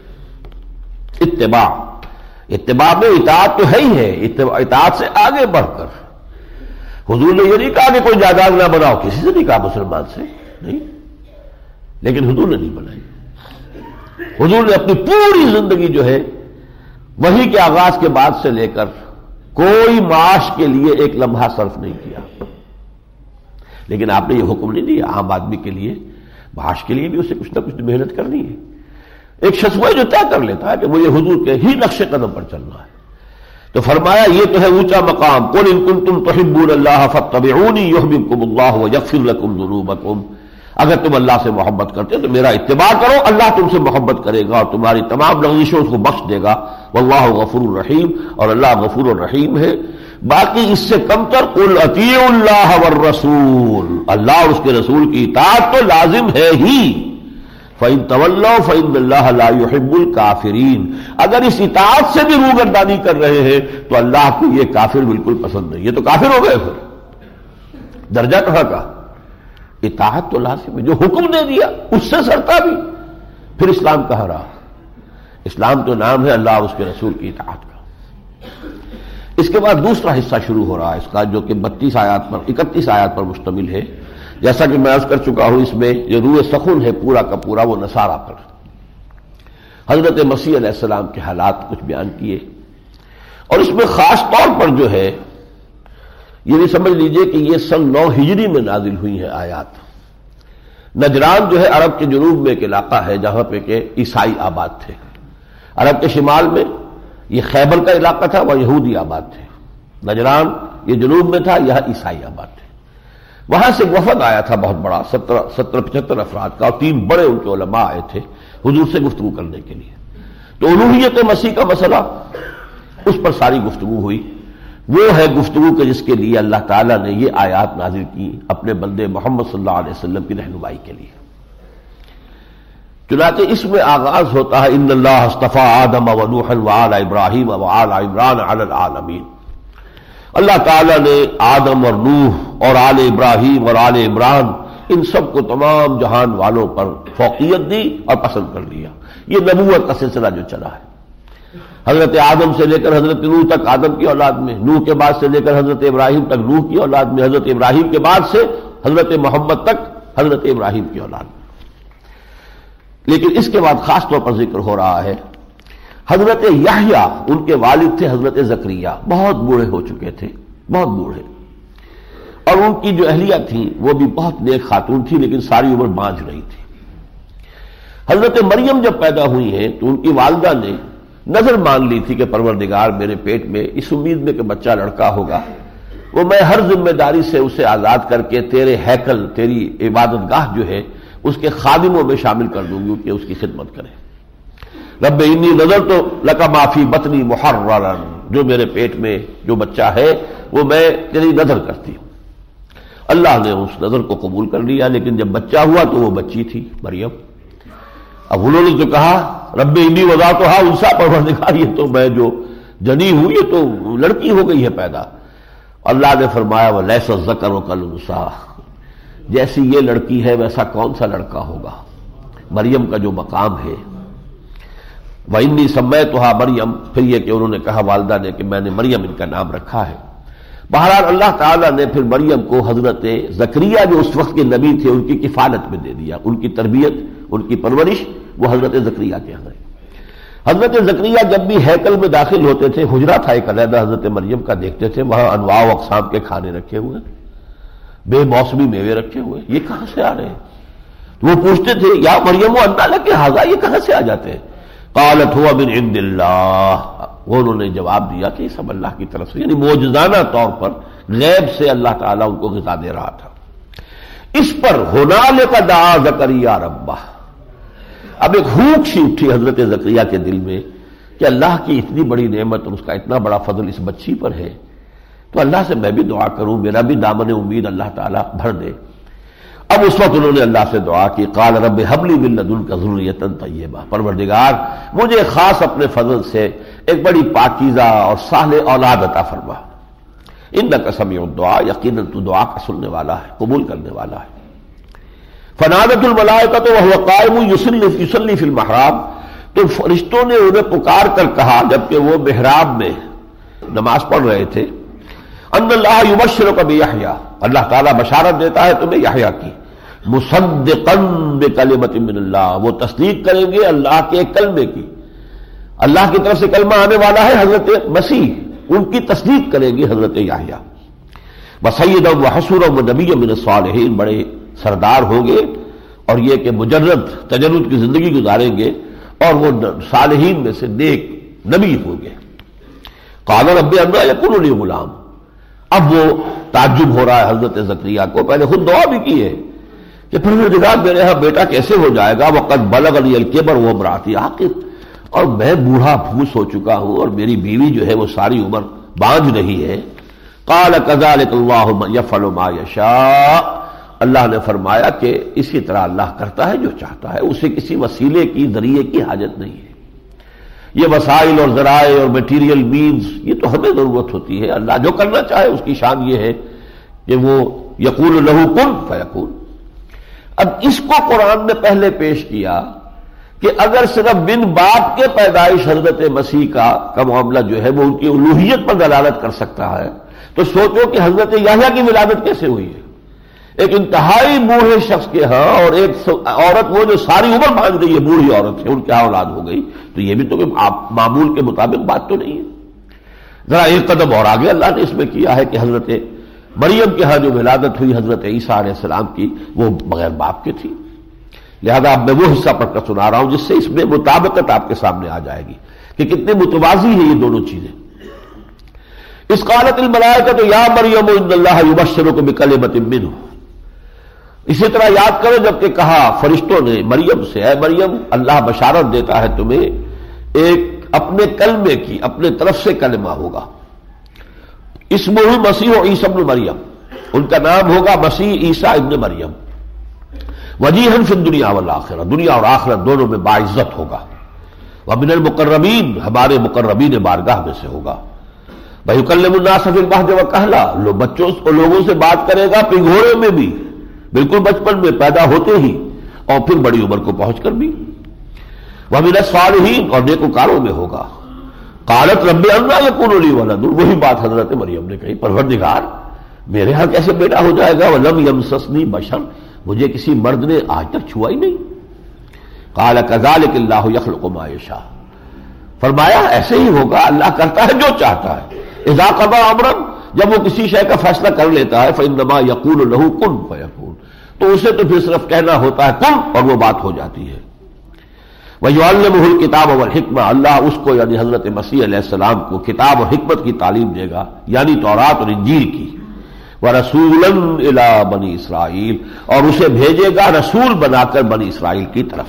اتباع میں اطاعت تو ہے ہی ہے، اطاعت سے آگے بڑھ کر. حضور نے یہ نہیں کہا کہ کوئی جائیداد نہ بناؤ، کسی سے نہیں کہا مسلمان سے نہیں، لیکن حضور نے نہیں بنائی. حضور نے اپنی پوری زندگی جو ہے وحی کے آغاز کے بعد سے لے کر کوئی معاش کے لیے ایک لمحہ صرف نہیں کیا. لیکن آپ نے یہ حکم نہیں دیا عام آدمی کے لیے معاش کے لیے بھی اسے کچھ نہ کچھ محنت کرنی ہے. ایک شخص جو طے کر لیتا ہے کہ مجھے حضور کے ہی نقش قدم پر چلنا ہے، تو فرمایا یہ تو ہے اونچا مقام. قل ان کنتم تحبون اللہ فاتبعونی یحببکم اللہ ویغفر لکم ذنوبکم. اگر تم اللہ سے محبت کرتے تو میرا اتباع کرو، اللہ تم سے محبت کرے گا اور تمہاری تمام لغزشوں کو بخش دے گا. واللہ غفور الرحیم، اور اللہ غفور الرحیم ہے. باقی اس سے کم تر قل اطیعوا اللہ والرسول، اللہ اور اس کے رسول کی اطاعت تو لازم ہے ہی. فَإِن تَوَلَّوْا فَإِنَّ اللَّهَ لَا يُحِبُّ الْكَافِرِينَ. اگر اس اطاعت سے بھی روگردانی کر رہے ہیں تو اللہ کو یہ کافر بالکل پسند نہیں. یہ تو کافر ہو گئے، پھر درجہ کہاں کا؟ اطاعت تو لازم ہے، جو حکم دے دیا اس سے سرتا بھی. پھر اسلام کہاں رہا؟ اسلام تو نام ہے اللہ اور اس کے رسول کی اطاعت کا. اس کے بعد دوسرا حصہ شروع ہو رہا ہے اس کا، جو کہ 31 آیات پر مشتمل ہے. جیسا کہ میں عرض کر چکا ہوں، اس میں جو روح سخن ہے پورا کا پورا وہ نصارہ پر. حضرت مسیح علیہ السلام کے حالات کچھ بیان کیے، اور اس میں خاص طور پر جو ہے یہ بھی سمجھ لیجئے کہ یہ سن 9 ہجری میں نازل ہوئی ہیں آیات. نجران جو ہے عرب کے جنوب میں ایک علاقہ ہے جہاں پہ کہ عیسائی آباد تھے. عرب کے شمال میں یہ خیبر کا علاقہ تھا، وہاں یہودی آباد تھے. نجران یہ جنوب میں تھا، یہاں عیسائی آباد تھے. وہاں سے وفد آیا تھا بہت بڑا، 75 افراد کا، اور 3 بڑے ان کے علماء آئے تھے حضور سے گفتگو کرنے کے لیے. تو الوہیت مسیح کا مسئلہ، اس پر ساری گفتگو ہوئی. وہ ہے گفتگو کہ جس کے لیے اللہ تعالیٰ نے یہ آیات نازل کی اپنے بندے محمد صلی اللہ علیہ وسلم کی رہنمائی کے لیے. چنانچہ اس میں آغاز ہوتا ہے ان اللہ اصطفیٰ آدم ونوحا وآل ابراہیم وآل عمران علی العالمین. اللہ تعالیٰ نے آدم اور نوح اور آل ابراہیم اور آل عمران ان سب کو تمام جہان والوں پر فوقیت دی اور پسند کر لیا. یہ نبوت کا سلسلہ جو چلا ہے، حضرت آدم سے لے کر حضرت نوح تک آدم کی اولاد میں، نوح کے بعد سے لے کر حضرت ابراہیم تک نوح کی اولاد میں، حضرت ابراہیم کے بعد سے حضرت محمد تک حضرت ابراہیم کی اولاد میں. لیکن اس کے بعد خاص طور پر ذکر ہو رہا ہے حضرت یحییٰ، ان کے والد تھے حضرت زکریا، بہت بوڑھے ہو چکے تھے، بہت بوڑھے، اور ان کی جو اہلیہ تھیں وہ بھی بہت نیک خاتون تھی لیکن ساری عمر بانجھ رہی تھی. حضرت مریم جب پیدا ہوئی ہیں تو ان کی والدہ نے نظر مان لی تھی کہ پروردگار میرے پیٹ میں اس امید میں کہ بچہ لڑکا ہوگا، وہ میں ہر ذمہ داری سے اسے آزاد کر کے تیرے ہیکل، تیری عبادت گاہ جو ہے اس کے خادموں میں شامل کر دوں گی کہ اس کی خدمت کرے۔ رب انی نظرت لک ما فی بطنی محررا، جو میرے پیٹ میں جو بچہ ہے وہ میں تیری نظر کرتی ہوں۔ اللہ نے اس نظر کو قبول کر لیا، لیکن جب بچہ ہوا تو وہ بچی تھی مریم۔ اب انہوں نے جو کہا رب انی وضعتھا انثی، پروردگار یہ تو میں جو جنی ہوں یہ تو لڑکی ہو گئی ہے پیدا۔ اللہ نے فرمایا ولیس الذکر کالانثی، جیسی یہ لڑکی ہے ویسا کون سا لڑکا ہوگا۔ مریم کا جو مقام ہے، وَإِنِّي سَمَّيْتُهَا مریم، پھر یہ کہ انہوں نے کہا والدہ نے کہ میں نے مریم ان کا نام رکھا ہے۔ بہرحال اللہ تعالیٰ نے پھر مریم کو حضرت زکریا جو اس وقت کے نبی تھے ان کی کفالت میں دے دیا، ان کی تربیت، ان کی پرورش وہ حضرت زکریا کے ہاں ہے۔ حضرت زکریا جب بھی ہیکل میں داخل ہوتے تھے، حجرہ تھا ایک علیحدہ حضرت مریم کا، دیکھتے تھے وہاں انواع و اقسام کے کھانے رکھے ہوئے، بے موسمی میوے رکھے ہوئے، یہ کہاں سے آ رہے ہیں؟ تو وہ پوچھتے تھے یا مریم انا لک ھذا، یہ کہاں سے آ جاتے ہیں؟ قالت هو من عند اللہ، وہ انہوں نے جواب دیا کہ یہ سب اللہ کی طرف سے، یعنی معجزانہ طور پر غیب سے اللہ تعالیٰ ان کو غذا دے رہا تھا۔ اس پر ہنالک دعا زکریا ربہ، اب ایک ہوک سی اٹھی حضرت زکریا کے دل میں کہ اللہ کی اتنی بڑی نعمت اور اس کا اتنا بڑا فضل اس بچی پر ہے، تو اللہ سے میں بھی دعا کروں، میرا بھی دامن امید اللہ تعالیٰ بھر دے۔ اب اس وقت انہوں نے اللہ سے دعا کی، قال رب ہب لی من لدنک ذریۃ طیبہ، پروردگار مجھے خاص اپنے فضل سے ایک بڑی پاکیزہ اور صالح اولاد عطا فرما، انک سمیع الدعاء، یقیناً تو دعا کا سننے والا ہے، قبول کرنے والا ہے۔ فنادت الملائکۃ وہو قائم یصلی فی المحراب، تو فرشتوں نے انہیں پکار کر کہا جبکہ وہ محراب میں نماز پڑھ رہے تھے، ان اللہ یبشرک بیحییٰ، اللہ تعالیٰ بشارت دیتا ہے تمہیں یحییٰ کی، مصدقا بکلمۃ من اللہ، وہ تصدیق کریں گے اللہ کے ایک کلمے کی، اللہ کی طرف سے کلمہ آنے والا ہے حضرت مسیح، ان کی تصدیق کریں گے حضرت یحییٰ، وسیدا وحسورا ونبیا من الصالحین، بڑے سردار ہوں گے اور یہ کہ مجرد تجرد کی زندگی گزاریں گے اور وہ صالحین میں سے نیک نبی ہوں گے۔ قال رب انا یکون لی غلام، اب وہ تعجب ہو رہا ہے حضرت زکریا کو، پہلے خود دعا بھی کی ہے کہ پروردگار میرے یہاں بیٹا کیسے ہو جائے گا، وقد بلغنی الکبر وامرأتی عاقر، اور میں بوڑھا بھوس ہو چکا ہوں اور میری بیوی جو ہے وہ ساری عمر بانجھ رہی ہے۔ قال کذلک اللہ یفعل ما یشاء، اللہ نے فرمایا کہ اسی طرح اللہ کرتا ہے جو چاہتا ہے، اسے کسی وسیلے کی، ذریعے کی حاجت نہیں ہے۔ یہ وسائل اور ذرائع اور میٹیریل مینز یہ تو ہمیں ضرورت ہوتی ہے، اللہ جو کرنا چاہے اس کی شان یہ ہے کہ وہ یقول لہ کن فیکون۔ اب اس کو قرآن نے پہلے پیش کیا کہ اگر صرف بن باپ کے پیدائش حضرت مسیح کا معاملہ جو ہے وہ ان کی الوہیت پر دلالت کر سکتا ہے، تو سوچو کہ حضرت یحییٰ کی ولادت کیسے ہوئی ہے، ایک انتہائی بوڑھے شخص کے ہاں، اور ایک عورت وہ جو ساری عمر باندھ رہی ہے، بوڑھی عورت ہے، ان کے ہاں اولاد ہو گئی، تو یہ بھی تو معمول کے مطابق بات تو نہیں ہے۔ ذرا ایک قدم اور آگے اللہ نے اس میں کیا ہے کہ حضرت مریم کے ہاں جو ولادت ہوئی حضرت عیسیٰ علیہ السلام کی، وہ بغیر باپ کے تھی، لہذا اب میں وہ حصہ پڑھ کر سنا رہا ہوں جس سے اس میں مطابقت آپ کے سامنے آ جائے گی کہ کتنے متوازی ہیں یہ دونوں چیزیں۔ اس قالت الملائکۃ یا مریم ان اللہ یبشرک بکلمۃ منہ، اسی طرح یاد کرو جبکہ کہا فرشتوں نے مریم سے، اے مریم اللہ بشارت دیتا ہے تمہیں ایک اپنے کلمے کی، اپنے طرف سے کلمہ ہوگا، اسمہ مسیح عیسی ابن مریم، ان کا نام ہوگا مسیح عیسیٰ ابن مریم، وجیہا فی الدنیا والآخرہ، دنیا اور آخرت دونوں میں باعزت ہوگا، ومن المقربین، ہمارے مقربین بارگاہ میں سے ہوگا، ویکلم الناس فی المہد وکہلا، بچوں اور لوگوں سے بات کرے گا پنگھوڑے میں بھی، بالکل بچپن میں پیدا ہوتے ہی، اور پھر بڑی عمر کو پہنچ کر بھی، ومن الصالحین، اور نیکوکاروں میں ہوگا۔ قالت رب انا یکون لی ولد، وہی بات حضرت مریم نے کہی، پروردگار میرے ہاں کیسے بیٹا ہو جائے گا، ولم یمسسنی بشر، مجھے کسی مرد نے آج تک چھوا ہی نہیں۔ قال کذالک اللہ یخلق ما یشاء، فرمایا ایسے ہی ہوگا، اللہ کرتا ہے جو چاہتا ہے، اذا قضى امرا، جب وہ کسی شے کا فیصلہ کر لیتا ہے، فانما یقول له کن فیکون، تو اسے تو پھر صرف کہنا ہوتا ہے کن، اور وہ بات ہو جاتی ہے۔ وَيُعَلِّمُهُ الْكِتَابَ وَالْحِکْمَةَ، اللہ اس کو یعنی حضرت مسیح علیہ السلام کو کتاب اور حکمت کی تعلیم دے گا، یعنی تورات اور انجیل کی، وَرَسُولًا إِلَىٰ بَنِي اسرائیل، اور اسے بھیجے گا رسول بنا کر بنی اسرائیل کی طرف۔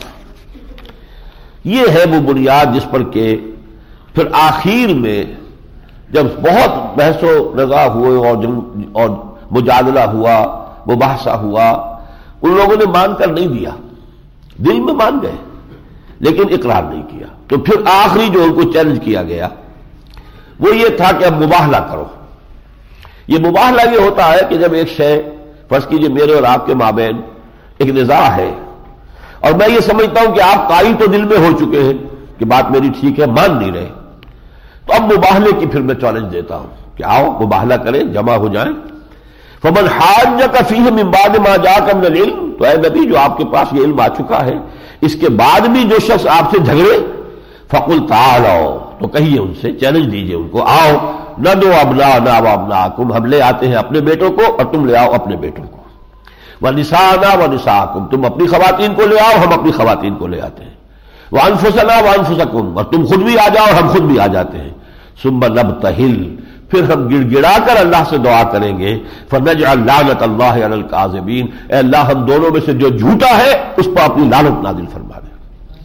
یہ ہے وہ بنیاد جس پر کہ پھر آخر میں جب بہت بحث و نظا ہوئے اور مجادلہ ہوا، مباحثہ ہوا، ان لوگوں نے مان کر نہیں دیا، دل میں مان گئے لیکن اقرار نہیں کیا۔ تو پھر آخری جو ان کو چیلنج کیا گیا وہ یہ تھا کہ اب مباہلہ کرو۔ یہ مباہلہ یہ ہوتا ہے کہ جب ایک شے، فرض کیجئے میرے اور آپ کے مابین ایک نزاع ہے اور میں یہ سمجھتا ہوں کہ آپ قائل تو دل میں ہو چکے ہیں کہ بات میری ٹھیک ہے، مان نہیں رہے، تو اب مباہلے کی پھر میں چیلنج دیتا ہوں کہ آؤ مباہلہ کریں، جمع ہو جائیں۔ فمن حاجک فیہ من بعد ما جاءک من العلم، تو اے نبی جو آپ کے پاس یہ علم آ چکا ہے، اس کے بعد بھی جو شخص آپ سے جھگڑے، فقل تعالوا، تو کہیے ان سے، چیلنج دیجئے ان کو، آؤ ندعو ابناءنا وابناءکم، ہم لے آتے ہیں اپنے بیٹوں کو اور تم لے آؤ اپنے بیٹوں کو، ونساءنا ونساءکم، تم اپنی خواتین کو لے آؤ ہم اپنی خواتین کو لے آتے ہیں، وانفسنا وانفسکم، اور تم خود بھی آ جاؤ ہم خود بھی آ جاتے ہیں، ثم نبتہل، پھر ہم گڑ گڑا کر اللہ سے دعا کریں گے، فنجعل لعنت اللہ علی الکاذبین، اے اللہ ہم دونوں میں سے جو جھوٹا ہے اس پر اپنی لعنت نازل فرما دے۔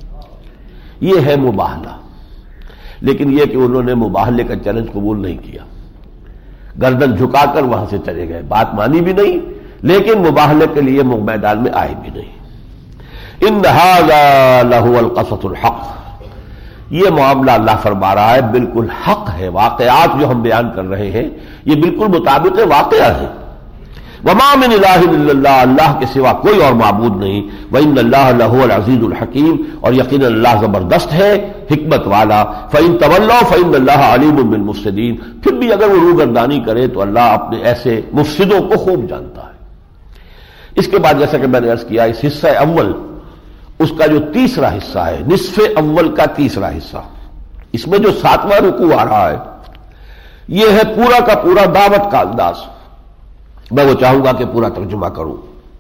یہ ہے مباہلہ، لیکن یہ کہ انہوں نے مباہلے کا چیلنج قبول نہیں کیا، گردن جھکا کر وہاں سے چلے گئے، بات مانی بھی نہیں لیکن مباہلے کے لیے میدان میں آئے بھی نہیں۔ ان ھذا لہو القصص الحق، یہ معاملہ اللہ فرما رہا ہے بالکل حق ہے، واقعات جو ہم بیان کر رہے ہیں یہ بالکل مطابق واقعہ ہے۔ وما من الہ الا اللہ، اللہ کے سوا کوئی اور معبود نہیں، وان اللہ لہو العزیز الحکیم، اور یقینا اللہ زبردست ہے، حکمت والا۔ فإن تولوا فإن اللہ علیم بالمفسدین، پھر بھی اگر وہ روگردانی کرے تو اللہ اپنے ایسے مفسدوں کو خوب جانتا ہے۔ اس کے بعد جیسا کہ میں نے عرض کیا، اس حصہ اول، اس کا جو تیسرا حصہ ہے، نصف اول کا تیسرا حصہ، اس میں جو 7واں رکوع آ رہا ہے یہ ہے پورا کا پورا دعوت کا انداز۔ میں وہ چاہوں گا کہ پورا ترجمہ کروں۔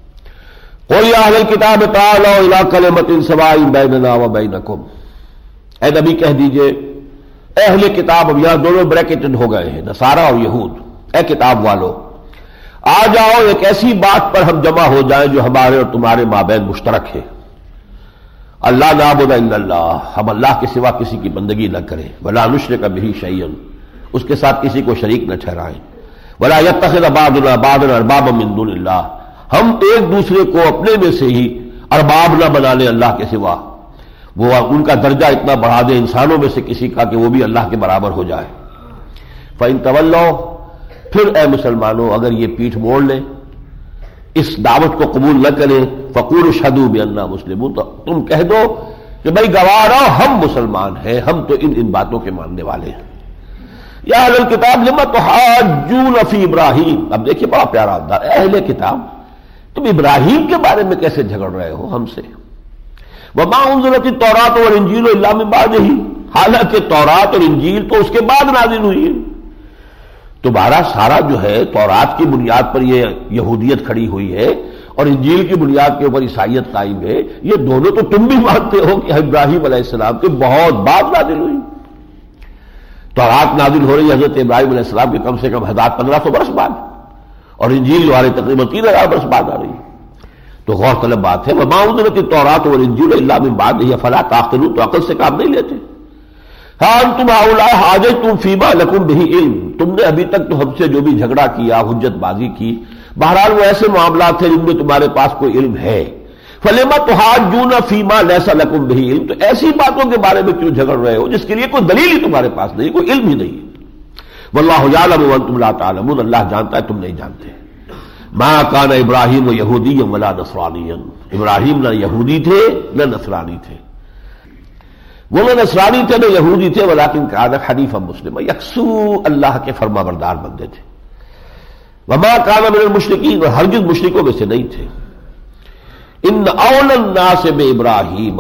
قل یا اہل الکتاب تعالوا الی کلمۃ سواء بیننا وبینکم، اے نبی کہہ دیجئے اہل کتاب، اب یہاں دونوں بریکٹڈ ہو گئے ہیں، نصارہ اور یہود، اے کتاب والو آ جاؤ ایک ایسی بات پر ہم جمع ہو جائیں جو ہمارے اور تمہارے مابین مشترک ہے۔ اللہ نعبد الا اللہ، ہم اللہ کے سوا کسی کی بندگی نہ کریں، ولا نشرک بہ شیئا، اس کے ساتھ کسی کو شریک نہ ٹھہرائیں، ولا یتخذ بعضنا بعضا اربابا من دون اللہ، ہم ایک دوسرے کو اپنے میں سے ہی ارباب نہ بنا لیں اللہ کے سوا، وہ ان کا درجہ اتنا بڑھا دیں انسانوں میں سے کسی کا کہ وہ بھی اللہ کے برابر ہو جائے۔ فإن تولوا، پھر اے مسلمانوں اگر یہ پیٹھ موڑ لیں، اس دعوت کو قبول نہ کریں، فقولوا اشہدوا بأننا مسلمون، تو تم کہہ دو کہ بھائی گواہ رہو ہم مسلمان ہیں، ہم تو ان باتوں کے ماننے والے ہیں۔ یا اہل الکتاب لم تحاجون فی ابراہیم، اب دیکھیے بڑا پیارا انداز، اہل کتاب تم ابراہیم کے بارے میں کیسے جھگڑ رہے ہو ہم سے؟ وما انزلت التوراۃ والانجیل الا من بعدہ، حالانکہ تورات اور انجیل تو اس کے بعد نازل ہوئی ہے۔ تمہارا سارا جو ہے تورات کی بنیاد پر یہ یہودیت کھڑی ہوئی ہے اور انجیل کی بنیاد کے اوپر عیسائیت قائم ہے، یہ دونوں تو تم بھی مانتے ہو کہ ابراہیم علیہ السلام کے بہت بعد نازل ہوئی۔ تورات نازل ہو رہی ہے حضرت ابراہیم علیہ السلام کے کم سے کم 1500 برس بعد، اور انجیل جو آ رہی تقریباً 3000 برس بعد آ رہی ہے۔ تو غور طلب بات ہے، وما انزلت التوراۃ والانجیل الا من بعدہ افلا تعقلون، تو عقل سے کام نہیں لیتے۔ ہاں انتم ہؤلاء حاججتم فیما لکم بہ علم، تم نے ابھی تک تو ہم سے جو بھی جھگڑا کیا، حجت بازی کی، بہرحال وہ ایسے معاملات تھے جن میں تمہارے پاس کوئی علم ہے۔ فلما تحاجون فیما لیس لکم بہ علم، تو ایسی باتوں کے بارے میں کیوں جھگڑ رہے ہو جس کے لیے کوئی دلیل ہی تمہارے پاس نہیں، کوئی علم ہی نہیں۔ واللہ یعلم وانتم لا تعلمون، اللہ جانتا ہے تم نہیں جانتے۔ ما کان ابراہیم یہودیا ولا نصرانیا، ابراہیم نہ یہودی تھے نہ نصرانی تھے، وہ نہ نصرانی تھے نہ یہودی تھے، ولیکن کان حنیفا مسلما، یکسو اللہ کے فرما بردار بندے تھے۔ وما کان من المشرکین، اور ہرگز مشرکوں میں سے نہیں تھے۔ ان اولی الناس بابراہیم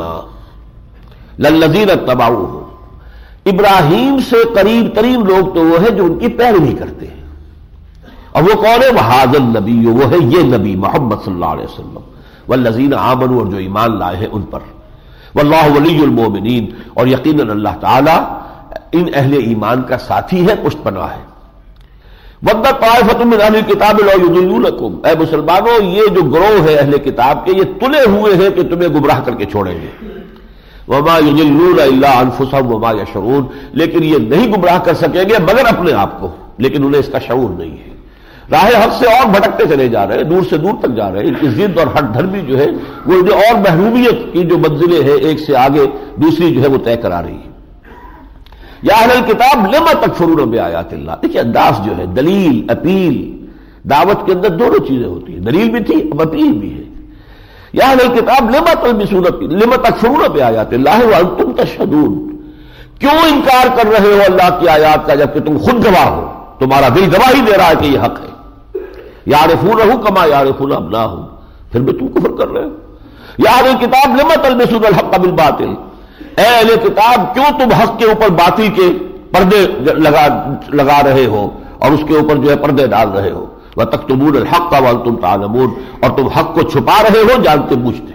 للذین اتبعوہ، ابراہیم سے قریب ترین لوگ تو وہ ہیں جو ان کی پیروی کرتے ہیں، اور وہ کون ہے؟ وہذا النبی، وہ ہے یہ نبی محمد صلی اللہ علیہ وسلم، والذین آمنوا، اور جو ایمان لائے ہیں ان پر، واللہ ولی المؤمنین، اور یقیناً اللہ تعالی ان اہل ایمان کا ساتھی ہے، پشت پناہ ہے۔ وَدَّ طَائِفَةٌ مِّنْ أَهْلِ الْكِتَابِ لَوْ يُضِلُّونَكُمْ، اے مسلمانوں یہ جو گروہ ہے اہل کتاب کے، یہ تلے ہوئے ہیں کہ تمہیں گمراہ کر کے چھوڑیں گے. وَمَا يُضِلُّونَ إِلَّا أَنفُسَهُمْ وَمَا يَشْعُرُونَ، لیکن یہ نہیں گمراہ کر سکیں گے مگر اپنے آپ کو، لیکن انہیں اس کا شعور نہیں ہے. راہ حق سے اور بھٹکتے چلے جا رہے ہیں، دور سے دور تک جا رہے ہیں. ان کی ضد اور ہٹ دھرمی جو ہے وہ انہیں اور محرومیت کی جو منزلیں ہیں ایک سے آگے دوسری جو ہے وہ طے کرا رہی ہے. یا اہل الکتاب لما تکفرون بآیات اللہ، دیکھیے انداز جو ہے، دلیل اپیل. دعوت کے اندر دونوں چیزیں ہوتی ہیں، دلیل بھی تھی اب اپیل بھی ہے. یا اہل الکتاب لما تکفرون بآیات اللہ وانتم تشہدون، کیوں انکار کر رہے ہو اللہ کی آیات کا جبکہ تم خود گواہ ہو، تمہارا دل گواہی دے رہا ہے کہ یہ حق ہے. یعرفونہ کما یعرفون ابناہم، پھر بھی تم کفر کر رہے ہو. یا اہل الکتاب لما تلبسون الحق بالباطل، اے اہل کتاب کیوں تم حق کے اوپر باطل کے پردے لگا رہے ہو اور اس کے اوپر جو ہے پردے ڈال رہے ہو. وَتَكْتُمُونَ الْحَقَّ وَأَنْتُمْ تَعْلَمُونَ، اور تم حق کو چھپا رہے ہو جانتے بوجھتے.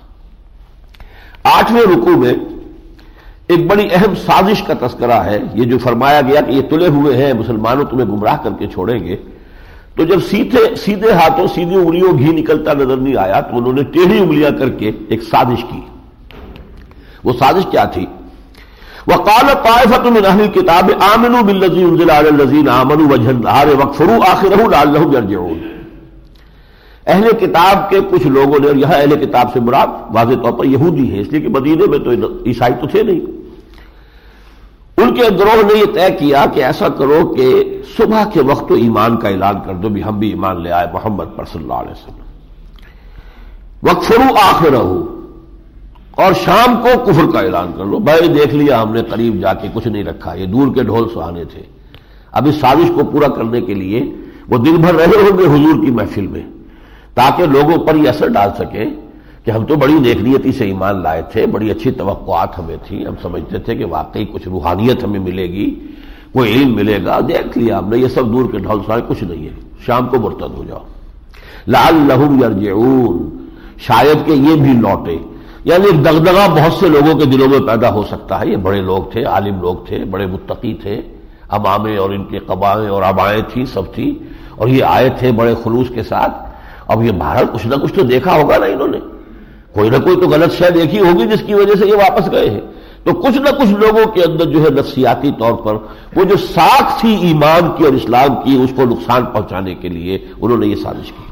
8ویں رکوع میں ایک بڑی اہم سازش کا تذکرہ ہے. یہ جو فرمایا گیا کہ یہ تلے ہوئے ہیں مسلمانوں تمہیں گمراہ کر کے چھوڑیں گے، تو جب سیدھے ہاتھوں سیدھی انگلیوں گھی نکلتا نظر نہیں آیا تو انہوں نے ٹیڑھی انگلیاں کر کے ایک سازش کی. وہ سازش کیا تھی؟ وَقَالَ طَائِفَةٌ مِّنْ أَهْلِ الْكِتَابِ آمِنُوا بِالَّذِي أُنزِلَ عَلَى الَّذِينَ آمَنُوا وَجْهَ النَّهَارِ وَاكْفُرُوا آخِرَهُ لَعَلَّهُمْ يَرْجِعُونَ. اہل کتاب کے کچھ لوگوں نے، اور یہاں اہل کتاب سے مراد واضح طور پر یہودی ہے، اس لیے کہ مدینے میں تو عیسائی تو تھے نہیں. ان کے گروہ نے یہ طے کیا کہ ایسا کرو کہ صبح کے وقت تو ایمان کا اعلان کر دو بھی ہم بھی ایمان لے آئے محمد پر صلی اللہ علیہ وسلم. وَاكْفُرُوا آخِرَهُ، اور شام کو کفر کا اعلان کر لو. بھائی دیکھ لیا ہم نے قریب جا کے کچھ نہیں رکھا، یہ دور کے ڈھول سہانے تھے. اب اس سازش کو پورا کرنے کے لیے وہ دن بھر رہے ہوں گے حضور کی محفل میں تاکہ لوگوں پر یہ اثر ڈال سکے کہ ہم تو بڑی نیک نیتی سے ایمان لائے تھے، بڑی اچھی توقعات ہمیں تھی، ہم سمجھتے تھے کہ واقعی کچھ روحانیت ہمیں ملے گی، کوئی علم ملے گا. دیکھ لیا ہم نے یہ سب دور کے ڈھول سہانے کچھ نہیں ہے، شام کو مرتد ہو جاؤ. لعلہم یرجعون، شاید کہ یہ بھی لوٹے. یعنی ایک دغدغہ بہت سے لوگوں کے دلوں میں پیدا ہو سکتا ہے. یہ بڑے لوگ تھے، عالم لوگ تھے، بڑے متقی تھے، امامے اور ان کے قبائیں اور ابائیں تھی، سب تھی، اور یہ آئے تھے بڑے خلوص کے ساتھ. اب یہ بہرحال کچھ نہ کچھ تو دیکھا ہوگا نا، انہوں نے کوئی نہ کوئی تو غلط شے دیکھی ہوگی جس کی وجہ سے یہ واپس گئے ہیں. تو کچھ نہ کچھ لوگوں کے اندر جو ہے نفسیاتی طور پر وہ جو ساکھ تھی ایمان کی اور اسلام کی، اس کو نقصان پہنچانے کے لیے انہوں نے یہ سازش کی.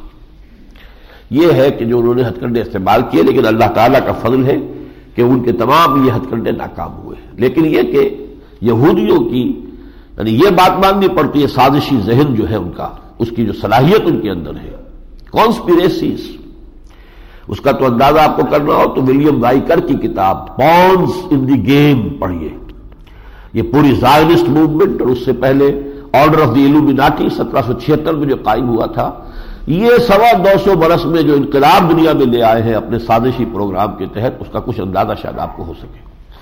یہ ہے کہ جو انہوں نے ہتھ کنڈے استعمال کیے، لیکن اللہ تعالیٰ کا فضل ہے کہ ان کے تمام یہ ہتھ کنڈے ناکام ہوئے. لیکن یہ کہ یہودیوں کی یعنی یہ بات ماننی پڑتی ہے، سازشی ذہن جو ہے ان کا، اس کی جو صلاحیت ان کے اندر ہے، کانسپیریسیز، اس کا تو اندازہ آپ کو کرنا ہو تو ولیم وائکر کی کتاب پونز ان دی گیم پڑھیے. یہ پوری زائنسٹ موومنٹ اور اس سے پہلے آرڈر آف دی ایلومیناٹی 1776 میں جو قائم ہوا تھا، یہ 250 برس میں جو انقلاب دنیا میں لے آئے ہیں اپنے سازشی پروگرام کے تحت، اس کا کچھ اندازہ شاید آپ کو ہو سکے.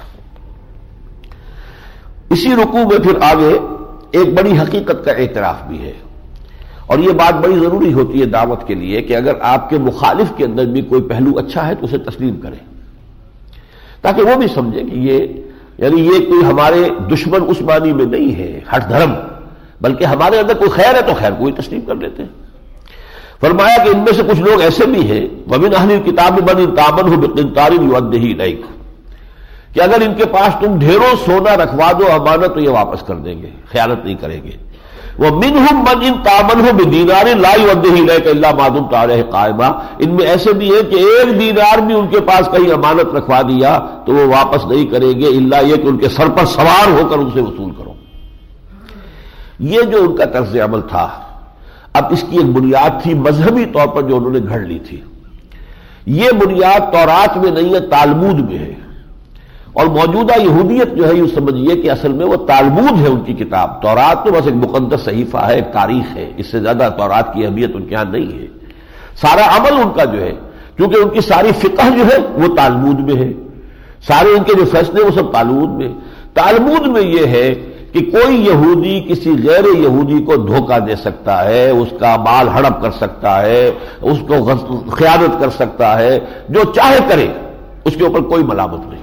اسی رکوع میں پھر آگے ایک بڑی حقیقت کا اعتراف بھی ہے، اور یہ بات بڑی ضروری ہوتی ہے دعوت کے لیے کہ اگر آپ کے مخالف کے اندر بھی کوئی پہلو اچھا ہے تو اسے تسلیم کریں، تاکہ وہ بھی سمجھے کہ یہ کوئی ہمارے دشمن اس معنی میں نہیں ہے ہٹ دھرم، بلکہ ہمارے اندر کوئی خیر ہے تو خیر کو ہی تسلیم کر لیتے ہیں. فرمایا کہ ان میں سے کچھ لوگ ایسے بھی ہیں وَمِنْ أَهْلِ الْكِتَابِ مَنْ إِنْ تَأْمَنْهُ بِقِنْطَارٍ يُؤَدِّهِ إِلَيْكَ، کہ اگر ان کے پاس تم ڈھیروں سونا رکھوا دو امانت تو یہ واپس کر دیں گے، خیانت نہیں کریں گے. وَمِنْهُمْ مَنْ إِنْ تَأْمَنْهُ بِدِينَارٍ لَا يُؤَدِّهِ إِلَيْكَ إِلَّا مَا دُمْتَ عَلَيْهِ قَائِمًا، ان میں ایسے بھی ہیں کہ 1 دینار بھی ان کے پاس کہیں امانت رکھوا دیا تو وہ واپس نہیں کریں گے الا یہ کہ ان کے سر پر سوار ہو کر ان سے وصول کرو. یہ جو ان کا طرز عمل تھا، اب اس کی ایک بنیاد تھی مذہبی طور پر جو انہوں نے گھڑ لی تھی. یہ بنیاد تورات میں نہیں ہے، تالمود میں ہے. اور موجودہ یہودیت جو ہے یوں سمجھیے کہ اصل میں وہ تالمود ہے ان کی کتاب. تورات تو بس ایک مقدس صحیفہ ہے، ایک تاریخ ہے، اس سے زیادہ تورات کی اہمیت ان کے ہاں نہیں ہے. سارا عمل ان کا جو ہے، کیونکہ ان کی ساری فقہ جو ہے وہ تالمود میں ہے، سارے ان کے جو فیصلے وہ سب تالمود میں. تالمود میں یہ ہے کہ کوئی یہودی کسی غیر یہودی کو دھوکہ دے سکتا ہے، اس کا مال ہڑپ کر سکتا ہے، اس کو خیانت کر سکتا ہے، جو چاہے کرے، اس کے اوپر کوئی ملامت نہیں.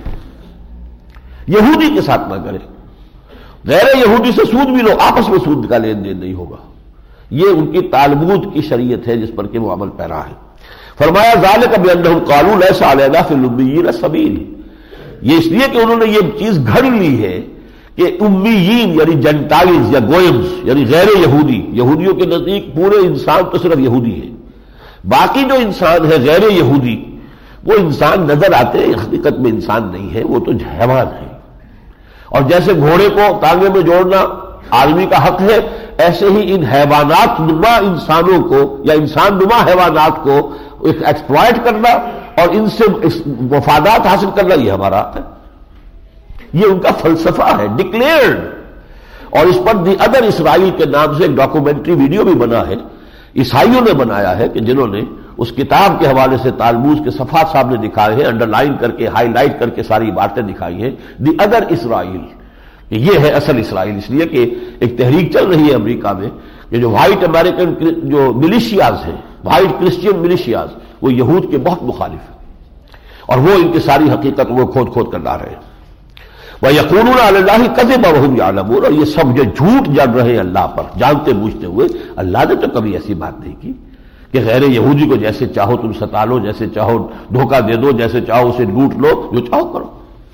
یہودی کے ساتھ نہ کرے، غیر یہودی سے سود بھی لو، آپس میں سود کا لین دین نہیں ہوگا. یہ ان کی تالمود کی شریعت ہے جس پر کہ وہ عمل پیرا ہے. فرمایا ذالک بانہم قالوا لیس علینا فی الامیین سبیل، یہ اس لیے کہ انہوں نے یہ چیز گھڑ لی ہے کہ امیین یعنی جنٹائلز یا گوئمز یعنی غیر یہودی، یہودیوں کے نزدیک پورے انسان تو صرف یہودی ہے، باقی جو انسان ہے غیر یہودی وہ انسان نظر آتے ہیں، حقیقت میں انسان نہیں ہے، وہ تو حیوان ہے. اور جیسے گھوڑے کو تانگے میں جوڑنا آدمی کا حق ہے، ایسے ہی ان حیوانات نما انسانوں کو یا انسان نما حیوانات کو ایکسپلائٹ کرنا اور ان سے مفادات حاصل کرنا یہ ہمارا حق ہے. یہ ان کا فلسفہ ہے ڈکلیئرڈ. اور اس پر دی ادر اسرائیل کے نام سے ایک ڈاکومنٹری ویڈیو بھی بنا ہے، عیسائیوں نے بنایا ہے، کہ جنہوں نے اس کتاب کے حوالے سے تالمود کے صفحات سامنے دکھائے ہیں، انڈر لائن کر کے ہائی لائٹ کر کے ساری باتیں دکھائی ہیں. دی ادر اسرائیل، یہ ہے اصل اسرائیل. اس لیے کہ ایک تحریک چل رہی ہے امریکہ میں کہ جو وائٹ امریکن جو ملیشیاز ہیں، وائٹ کرسچین ملیشیاز، وہ یہود کے بہت مخالف ہیں اور وہ ان کی ساری حقیقت وہ کھود کھود کر لا رہے ہیں. وَيَقُولُونَ عَلَى اللَّهِ كَذِبًا وَهُمْ يَعْلَمُونَ، اور یہ سب جو جھوٹ جڑ رہے ہیں اللہ پر جانتے بوجھتے ہوئے. اللہ نے تو کبھی ایسی بات نہیں کی کہ غیر یہودی کو جیسے چاہو تم ستا لو، جیسے چاہو دھوکہ دے دو، جیسے چاہو اسے لوٹ لو، جو چاہو کرو.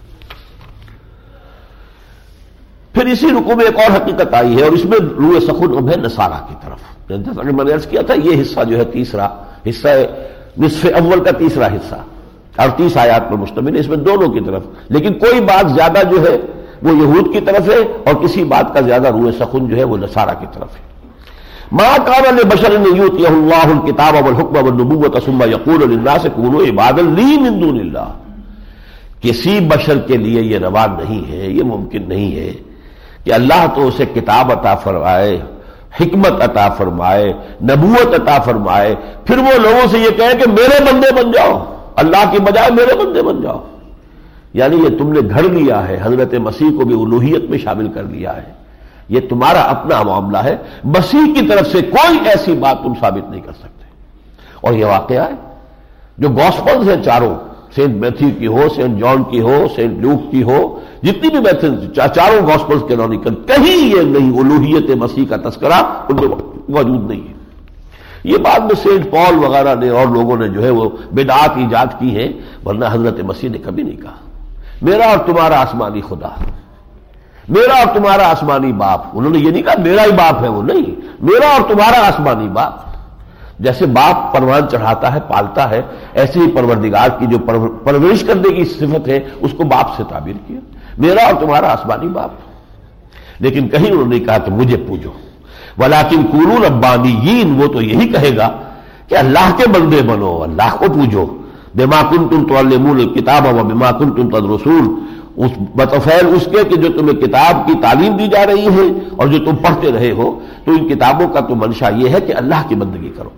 پھر اسی رکوع میں ایک اور حقیقت آئی ہے اور اس میں روح سخن اب ہے نصارہ کی طرف. میں نے عرض کیا تھا یہ حصہ جو ہے تیسرا حصہ نصف اول کا تیسرا حصہ اور 30 آیات پر مشتمل ہے، اس میں دونوں کی طرف، لیکن کوئی بات زیادہ جو ہے وہ یہود کی طرف ہے اور کسی بات کا زیادہ روح سخن جو ہے وہ نصارہ کی طرف ہے. ما کان لبشر ان یؤتیہ اللہ الکتاب والحکم والنبوۃ ثم یقول للناس کونوا عبادا لی من دون اللہ، کسی بشر کے لیے یہ روا نہیں ہے، یہ ممکن نہیں ہے کہ اللہ تو اسے کتاب عطا فرمائے، حکمت عطا فرمائے، نبوت عطا فرمائے، پھر وہ لوگوں سے یہ کہے کہ میرے بندے بن جاؤ، اللہ کی بجائے میرے بندے بن جاؤ. یعنی یہ تم نے گھڑ لیا ہے، حضرت مسیح کو بھی الوہیت میں شامل کر لیا ہے. یہ تمہارا اپنا معاملہ ہے، مسیح کی طرف سے کوئی ایسی بات تم ثابت نہیں کر سکتے. اور یہ واقعہ ہے جو گاسپلز ہیں چاروں، سینٹ میتھیو کی ہو، سینٹ جان کی ہو، سینٹ لوک کی ہو، جتنی بھی میتھڈ چاروں گاسپلز کے نام کہیں یہ نہیں الوہیت مسیح کا تذکرہ ان میں موجود نہیں ہے. یہ بعد میں سینٹ پال وغیرہ نے اور لوگوں نے جو ہے وہ بدعات ایجاد کی ہیں، ورنہ حضرت مسیح نے کبھی نہیں کہا میرا اور تمہارا آسمانی خدا، میرا اور تمہارا آسمانی باپ. انہوں نے یہ نہیں کہا میرا ہی باپ ہے، وہ نہیں، میرا اور تمہارا آسمانی باپ. جیسے باپ پروان چڑھاتا ہے پالتا ہے، ایسے ہی پروردگار کی جو پرورش کرنے کی صفت ہے اس کو باپ سے تعبیر کیا، میرا اور تمہارا آسمانی باپ. لیکن کہیں انہوں نے کہا کہ مجھے پوجو. ولیکن کونوا ربانیین، وہ تو یہی کہے گا کہ اللہ کے بندے بنو، اللہ کو پوجو. بما کنتم تعلمون الکتاب وبما کنتم تدرسون، اس بطفیل اس کے کہ جو تمہیں کتاب کی تعلیم دی جا رہی ہے اور جو تم پڑھتے رہے ہو، تو ان کتابوں کا تو منشا یہ ہے کہ اللہ کی بندگی کرو.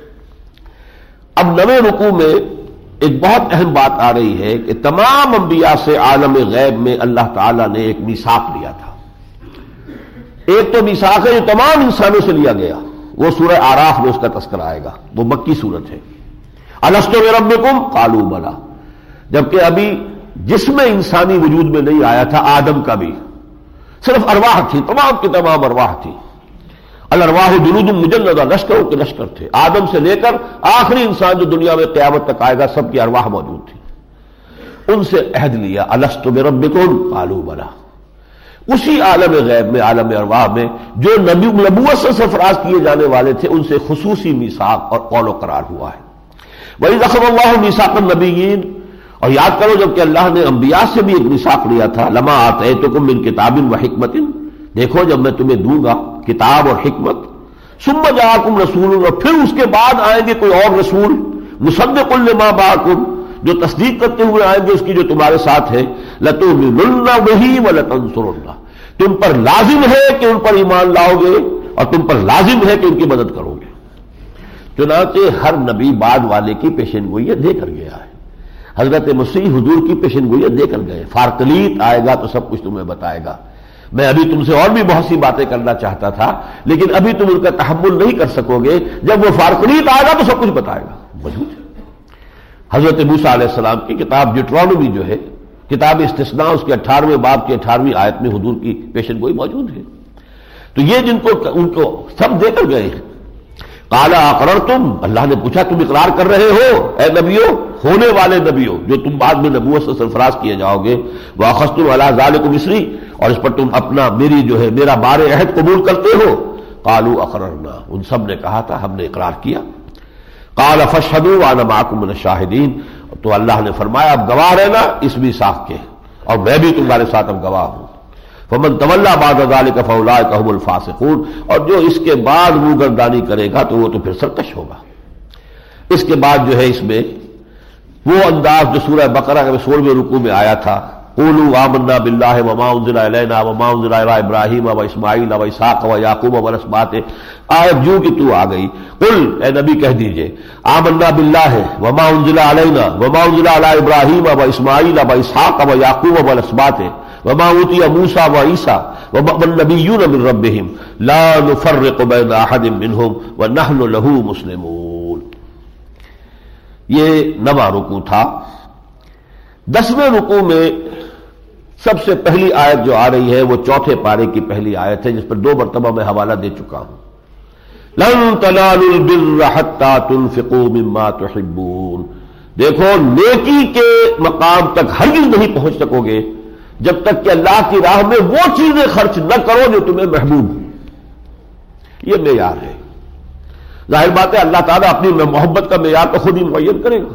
اب 9ویں رکوع میں ایک بہت اہم بات آ رہی ہے کہ تمام انبیاء سے عالم غیب میں اللہ تعالیٰ نے ایک میثاق لیا تھا. ایک تو میثاق ہے جو تمام انسانوں سے لیا گیا، وہ سورہ آراف میں اس کا تذکرہ آئے گا، وہ مکی سورت ہے. الست بربکم قالوا بلی، جبکہ ابھی جسم انسانی وجود میں نہیں آیا تھا، آدم کا بھی صرف ارواح تھی، تمام کی تمام ارواح تھی. الارواح جنود مجندہ، لشکروں کے لشکر تھے. آدم سے لے کر آخری انسان جو دنیا میں قیامت تک آئے گا سب کی ارواح موجود تھی. ان سے عہد لیا الست بربکم قالوا بلی. اسی عالم غیب میں، عالم ارواح میں جو نبوت سے سرفراز کیے جانے والے تھے ان سے خصوصی میثاق اور قول و قرار ہوا ہے. وَإِذْ أَخَذَ اللَّهُ مِيثَاقَ النَّبِيِّينَ، اور یاد کرو جب کہ اللہ نے انبیاء سے بھی ایک میثاق لیا تھا. لَمَا آتَيْتُكُم مِّن كِتَابٍ وَحِكْمَةٍ، دیکھو جب میں تمہیں دوں گا کتاب اور حکمت. ثُمَّ جَاءَكُمْ رَسُولٌ، اور پھر اس کے بعد آئیں گے کوئی اور رسول. مُصَدِّقٌ لِّمَا مَعَكُمْ، جو تصدیق کرتے ہوئے آئیں گے اس کی جو تمہارے ساتھ ہے. لَتُؤْمِنُنَّ بِهِ وَلَتَنصُرُنَّهُ، تم پر لازم ہے کہ ان پر ایمان لاؤ گے اور تم پر لازم ہے کہ ان کی مدد کرو گے. چنانچہ ہر نبی بعد والے کی پیشنگوئی دے کر گیا ہے. حضرت مسیح حضور کی پیشنگوئی دے کر گئے. فارقلیت آئے گا تو سب کچھ تمہیں بتائے گا. میں ابھی تم سے اور بھی بہت سی باتیں کرنا چاہتا تھا لیکن ابھی تم ان کا تحمل نہیں کر سکو گے. جب وہ فارقلیت آئے گا تو سب کچھ بتائے گا. موجود ہے حضرت موسیٰ علیہ السلام کی کتاب ڈیوٹرانومی جو ہے، کتاب استثناء، اس کے 18ویں باب کی 18ویں آیت میں حضور کی پیشن گوئی موجود ہے. تو یہ جن کو ان کو سب دے کر گئے ہیں. قال اقررتم، اللہ نے پوچھا تم اقرار کر رہے ہو اے نبیوں، ہونے والے نبیوں جو تم بعد میں نبوت سے سرفراز کیے جاؤ گے، واخذتم علی ذلکم اسری، اور اس پر تم اپنا میرا بار عہد قبول کرتے ہو؟ قالوا اقررنا، ان سب نے کہا تھا ہم نے اقرار کیا۔ قال فاشهدوا وانا معكم من الشاهدين، تو اللہ نے فرمایا اب گواہ رہنا اس میثاق کے، اور میں بھی تمہارے ساتھ اب گواہ ہوں۔ فمن تولى بعد ذلك فاولئك هم الفاسقون، اور جو اس کے بعد منہ گردانی کرے گا تو وہ تو پھر سرکش ہوگا۔ اس کے بعد جو ہے اس میں وہ انداز جو سورہ بقرہ کے 16ویں رکوع میں آیا تھا، قولوا آمنا باللہ وما انزل الینا وما انزل الی ابراہیم واسماعیل واسحاق ویعقوب والاسباط، آیت جو کہ تو آ گئی، قل اے نبی کہہ دیجئے آمنا باللہ وما انزل علینا وما انزل الی ابراہیم واسماعیل واسحاق ویعقوب والاسباط وما اوتی موسیٰ وعیسیٰ والنبیون من ربہم لا نفرق بین احد منہم ونحن لہ مسلمون۔ یہ 9واں رکوع تھا۔ 10ویں رکوع میں سب سے پہلی آیت جو آ رہی ہے وہ 4تھے پارے کی پہلی آیت ہے، جس پر 2 مرتبہ میں حوالہ دے چکا ہوں۔ لن تنالوا البر حتى تنفقوا مما تحبون، دیکھو نیکی کے مقام تک ہرگز نہیں پہنچ سکو گے جب تک کہ اللہ کی راہ میں وہ چیزیں خرچ نہ کرو جو تمہیں محبوب ہوں۔ یہ معیار ہے۔ ظاہر بات ہے اللہ تعالیٰ اپنی محبت کا معیار تو خود ہی معین کرے گا،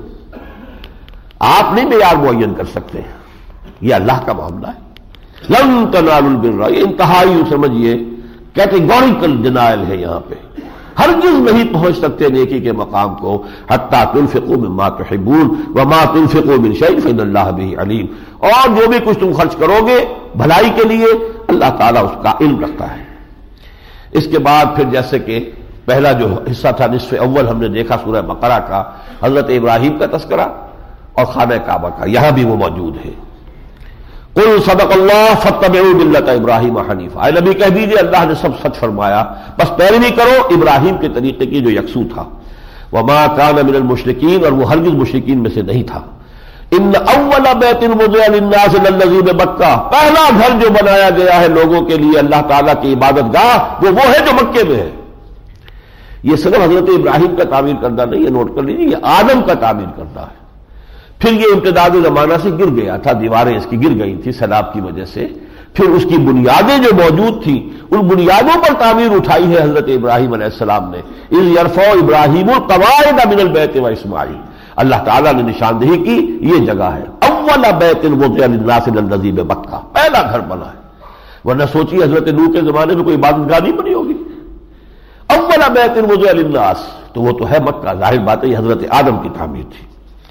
آپ نہیں معیار معین کر سکتے، یہ اللہ کا معاملہ ہے۔ لن تنالوا البر، یہ انتہائی سمجھیے کیٹیگوریکل ڈینائل ہے، یہاں پہ ہرگز نہیں پہنچ سکتے نیکی کے مقام کو حتی تنفقوا مما تحبون وما تنفقوا من شیء فإن اللہ بہ علیم، اور جو بھی کچھ تم خرچ کرو گے بھلائی کے لیے اللہ تعالیٰ اس کا علم رکھتا ہے۔ اس کے بعد پھر جیسے کہ پہلا جو حصہ تھا نصف اول ہم نے دیکھا سورہ بقرہ کا، حضرت ابراہیم کا تذکرہ اور خانہ کعبہ کا، یہاں بھی وہ موجود ہے۔ قل صدق اللہ فاتبعوا ملت ابراہیم حنیفا، اے نبی کہہ دیجیے اللہ نے سب سچ فرمایا، بس پیروی کرو ابراہیم کے طریقے کی جو یکسو تھا۔ وما کان من المشرکین، اور وہ ہرگز مشرکین میں سے نہیں تھا۔ ان اول بیت وضع للناس للذی بمکہ، پہلا گھر جو بنایا گیا ہے لوگوں کے لیے اللہ تعالیٰ کی عبادت گاہ، وہ ہے جو مکے میں ہے۔ یہ صرف حضرت ابراہیم کا تعمیر کردہ نہیں ہے، نوٹ کر لیجیے، یہ آدم کا تعمیر کردہ ہے۔ پھر یہ امتداد زمانہ سے گر گیا تھا، دیواریں اس کی گر گئی تھی سیلاب کی وجہ سے، پھر اس کی بنیادیں جو موجود تھیں ان بنیادوں پر تعمیر اٹھائی ہے حضرت ابراہیم علیہ السلام نے۔ اذ یرفع ابراہیم القواعد من البیت واسماعیل، اللہ تعالیٰ نے نشاندہی کی یہ جگہ ہے اول بیت وضع للناس للذی بمکہ، پہلا گھر بنا ہے، ورنہ سوچیے حضرت نوح کے زمانے میں کوئی عبادت گاہ نہیں بنی ہوگی۔ اول بیت وضع للناس تو وہ تو ہے مکہ، ظاہر بات ہے یہ حضرت آدم کی تعمیر تھی۔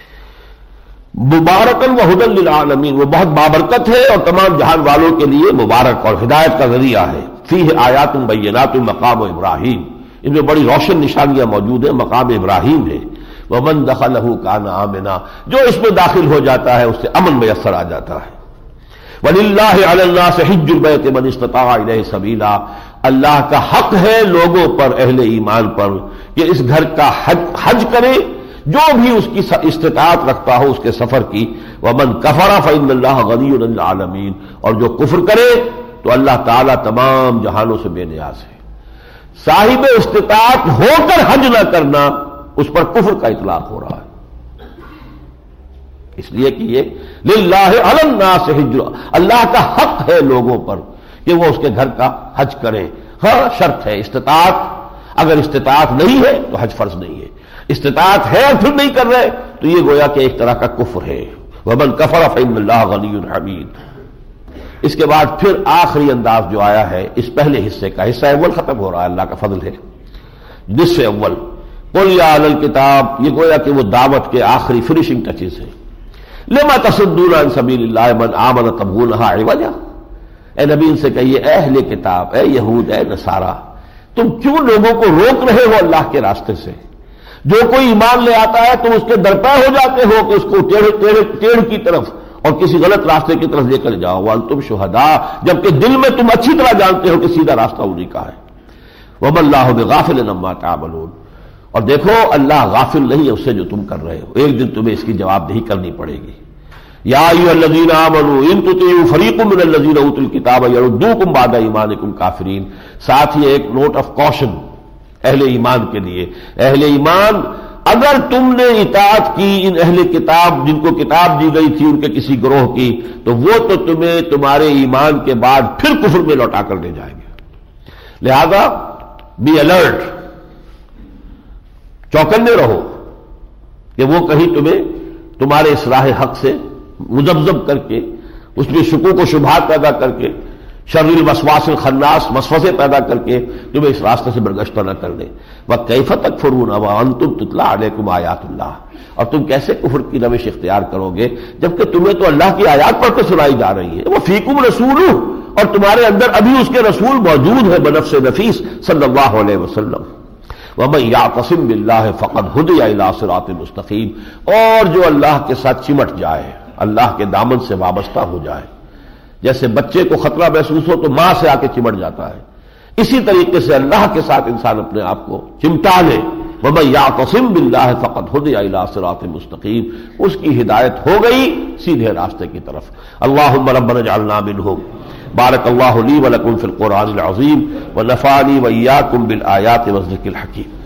مبارکن و ہدی للعالمین، وہ بہت بابرکت ہے اور تمام جہان والوں کے لیے مبارک اور ہدایت کا ذریعہ ہے۔ فیہ آیات بینات مقام ابراہیم، ان میں بڑی روشن نشانیاں موجود ہیں، مقام ابراہیم ہے۔ ومن دخلہ کان آمنا، جو اس میں داخل ہو جاتا ہے اس سے امن میسر آ جاتا ہے۔ وللہ علی الناس حج البیت من استطاع الیہ سبیلا، اللہ کا حق ہے لوگوں پر، اہل ایمان پر، کہ اس گھر کا حج کرے جو بھی اس کی استطاعت رکھتا ہو اس کے سفر کی۔ ومن کفر فإن اللہ غنی عن العالمین، اور جو کفر کرے تو اللہ تعالیٰ تمام جہانوں سے بے نیاز ہے۔ صاحب استطاعت ہو کر حج نہ کرنا اس پر کفر کا اطلاق ہو رہا ہے، اس لیے کہ یہ للہ علی الناس حج، اللہ کا حق ہے لوگوں پر کہ وہ اس کے گھر کا حج کریں۔ ہاں شرط ہے استطاعت، اگر استطاعت نہیں ہے تو حج فرض نہیں ہے، استطاعت ہے اور پھر نہیں کر رہے تو یہ گویا کہ ایک طرح کا کفر ہے۔ ومن کفر فإن اللہ غنی حمید۔ اس کے بعد پھر آخری انداز جو آیا ہے اس پہلے حصے کا، حصہ اول ختم ہو رہا ہے، اللہ کا فضل ہے۔ نصف اول قل یا اہل الکتاب، یہ گویا کہ وہ دعوت کے آخری فنیشنگ ٹچز ہیں۔ لما تصدون عن سبیل اللہ من آمن تبغونها عوجا، اے نبی ان سے کہیے اے اہل کتاب، اے یہود، اے نصارہ، تم کیوں لوگوں کو روک رہے ہو اللہ کے راستے سے؟ جو کوئی ایمان لے آتا ہے تم اس کے درپے ہو جاتے ہو کہ اس کو ٹیڑھ کی طرف اور کسی غلط راستے کی طرف لے کر جاؤ۔ وانتم شہداء، جبکہ دل میں تم اچھی طرح جانتے ہو کہ سیدھا راستہ انہی کا ہے۔ وما اللہ بغافل عما تعملون، اور دیکھو اللہ غافل نہیں ہے اس سے جو تم کر رہے ہو، ایک دن تمہیں اس کی جواب دہی کرنی پڑے گی۔ یا ایھا الذین آمنوا ان تطیعوا فریقا من الذین اوتوا الکتاب یردوکم بعد ایمانکم کافرین، ساتھ ہی ایک نوٹ آف کوشن، اہل ایمان کے لیے. اہل ایمان اگر تم نے اطاعت کی ان اہل کتاب جن کو کتاب دی گئی تھی ان کے کسی گروہ کی، تو وہ تو تمہیں تمہارے ایمان کے بعد پھر کفر میں لوٹا کر لے جائیں گے. لہذا بی الرٹ، چوکنے رہو کہ وہ کہیں تمہیں تمہارے اس راہ حق سے مذبذب کر کے، اس میں شکوک و شبہات پیدا کر کے، شر الوسواس الخناس وسوسے پیدا کر کے تمہیں اس راستے سے برگشتہ نہ کر دیں. وَكَيْفَ تَكْفُرُونَ وَأَنْتُمْ تُتْلَىٰ عَلَيْكُمْ آیَاتُ اللَّهِ، اور تم کیسے کفر کی روش اختیار کرو گے جبکہ تمہیں تو اللہ کی آیات پڑھ کے سنائی جا رہی ہے. وہ فیکم رسولہ، اور تمہارے اندر ابھی اس کے رسول موجود ہے بنفس نفیس صلی اللہ علیہ وسلم. وَمَن يَعْتَصِم بِاللَّهِ فَقَدْ هُدِيَ إِلَىٰ صِرَاطٍ مُسْتَقِيمٍ، اور جو اللہ کے ساتھ چمٹ جائے، اللہ کے دامن سے وابستہ ہو جائے، جیسے بچے کو خطرہ محسوس ہو تو ماں سے آ کے چمٹ جاتا ہے، اسی طریقے سے اللہ کے ساتھ انسان اپنے آپ کو چمٹا لے. وَمَن يَعْتَصِم بِاللَّهِ فَقَدْ هُدِيَ إِلَىٰ صِرَاطٍ مُسْتَقِيمٍ، اس کی ہدایت ہو گئی سیدھے راستے کی طرف. اللہم ربنا اجعلنا منہم. بارک اللہ لی ولکم فی القرآن العظیم ونفعنی وإیاکم بالآیات والذکر الحکیم.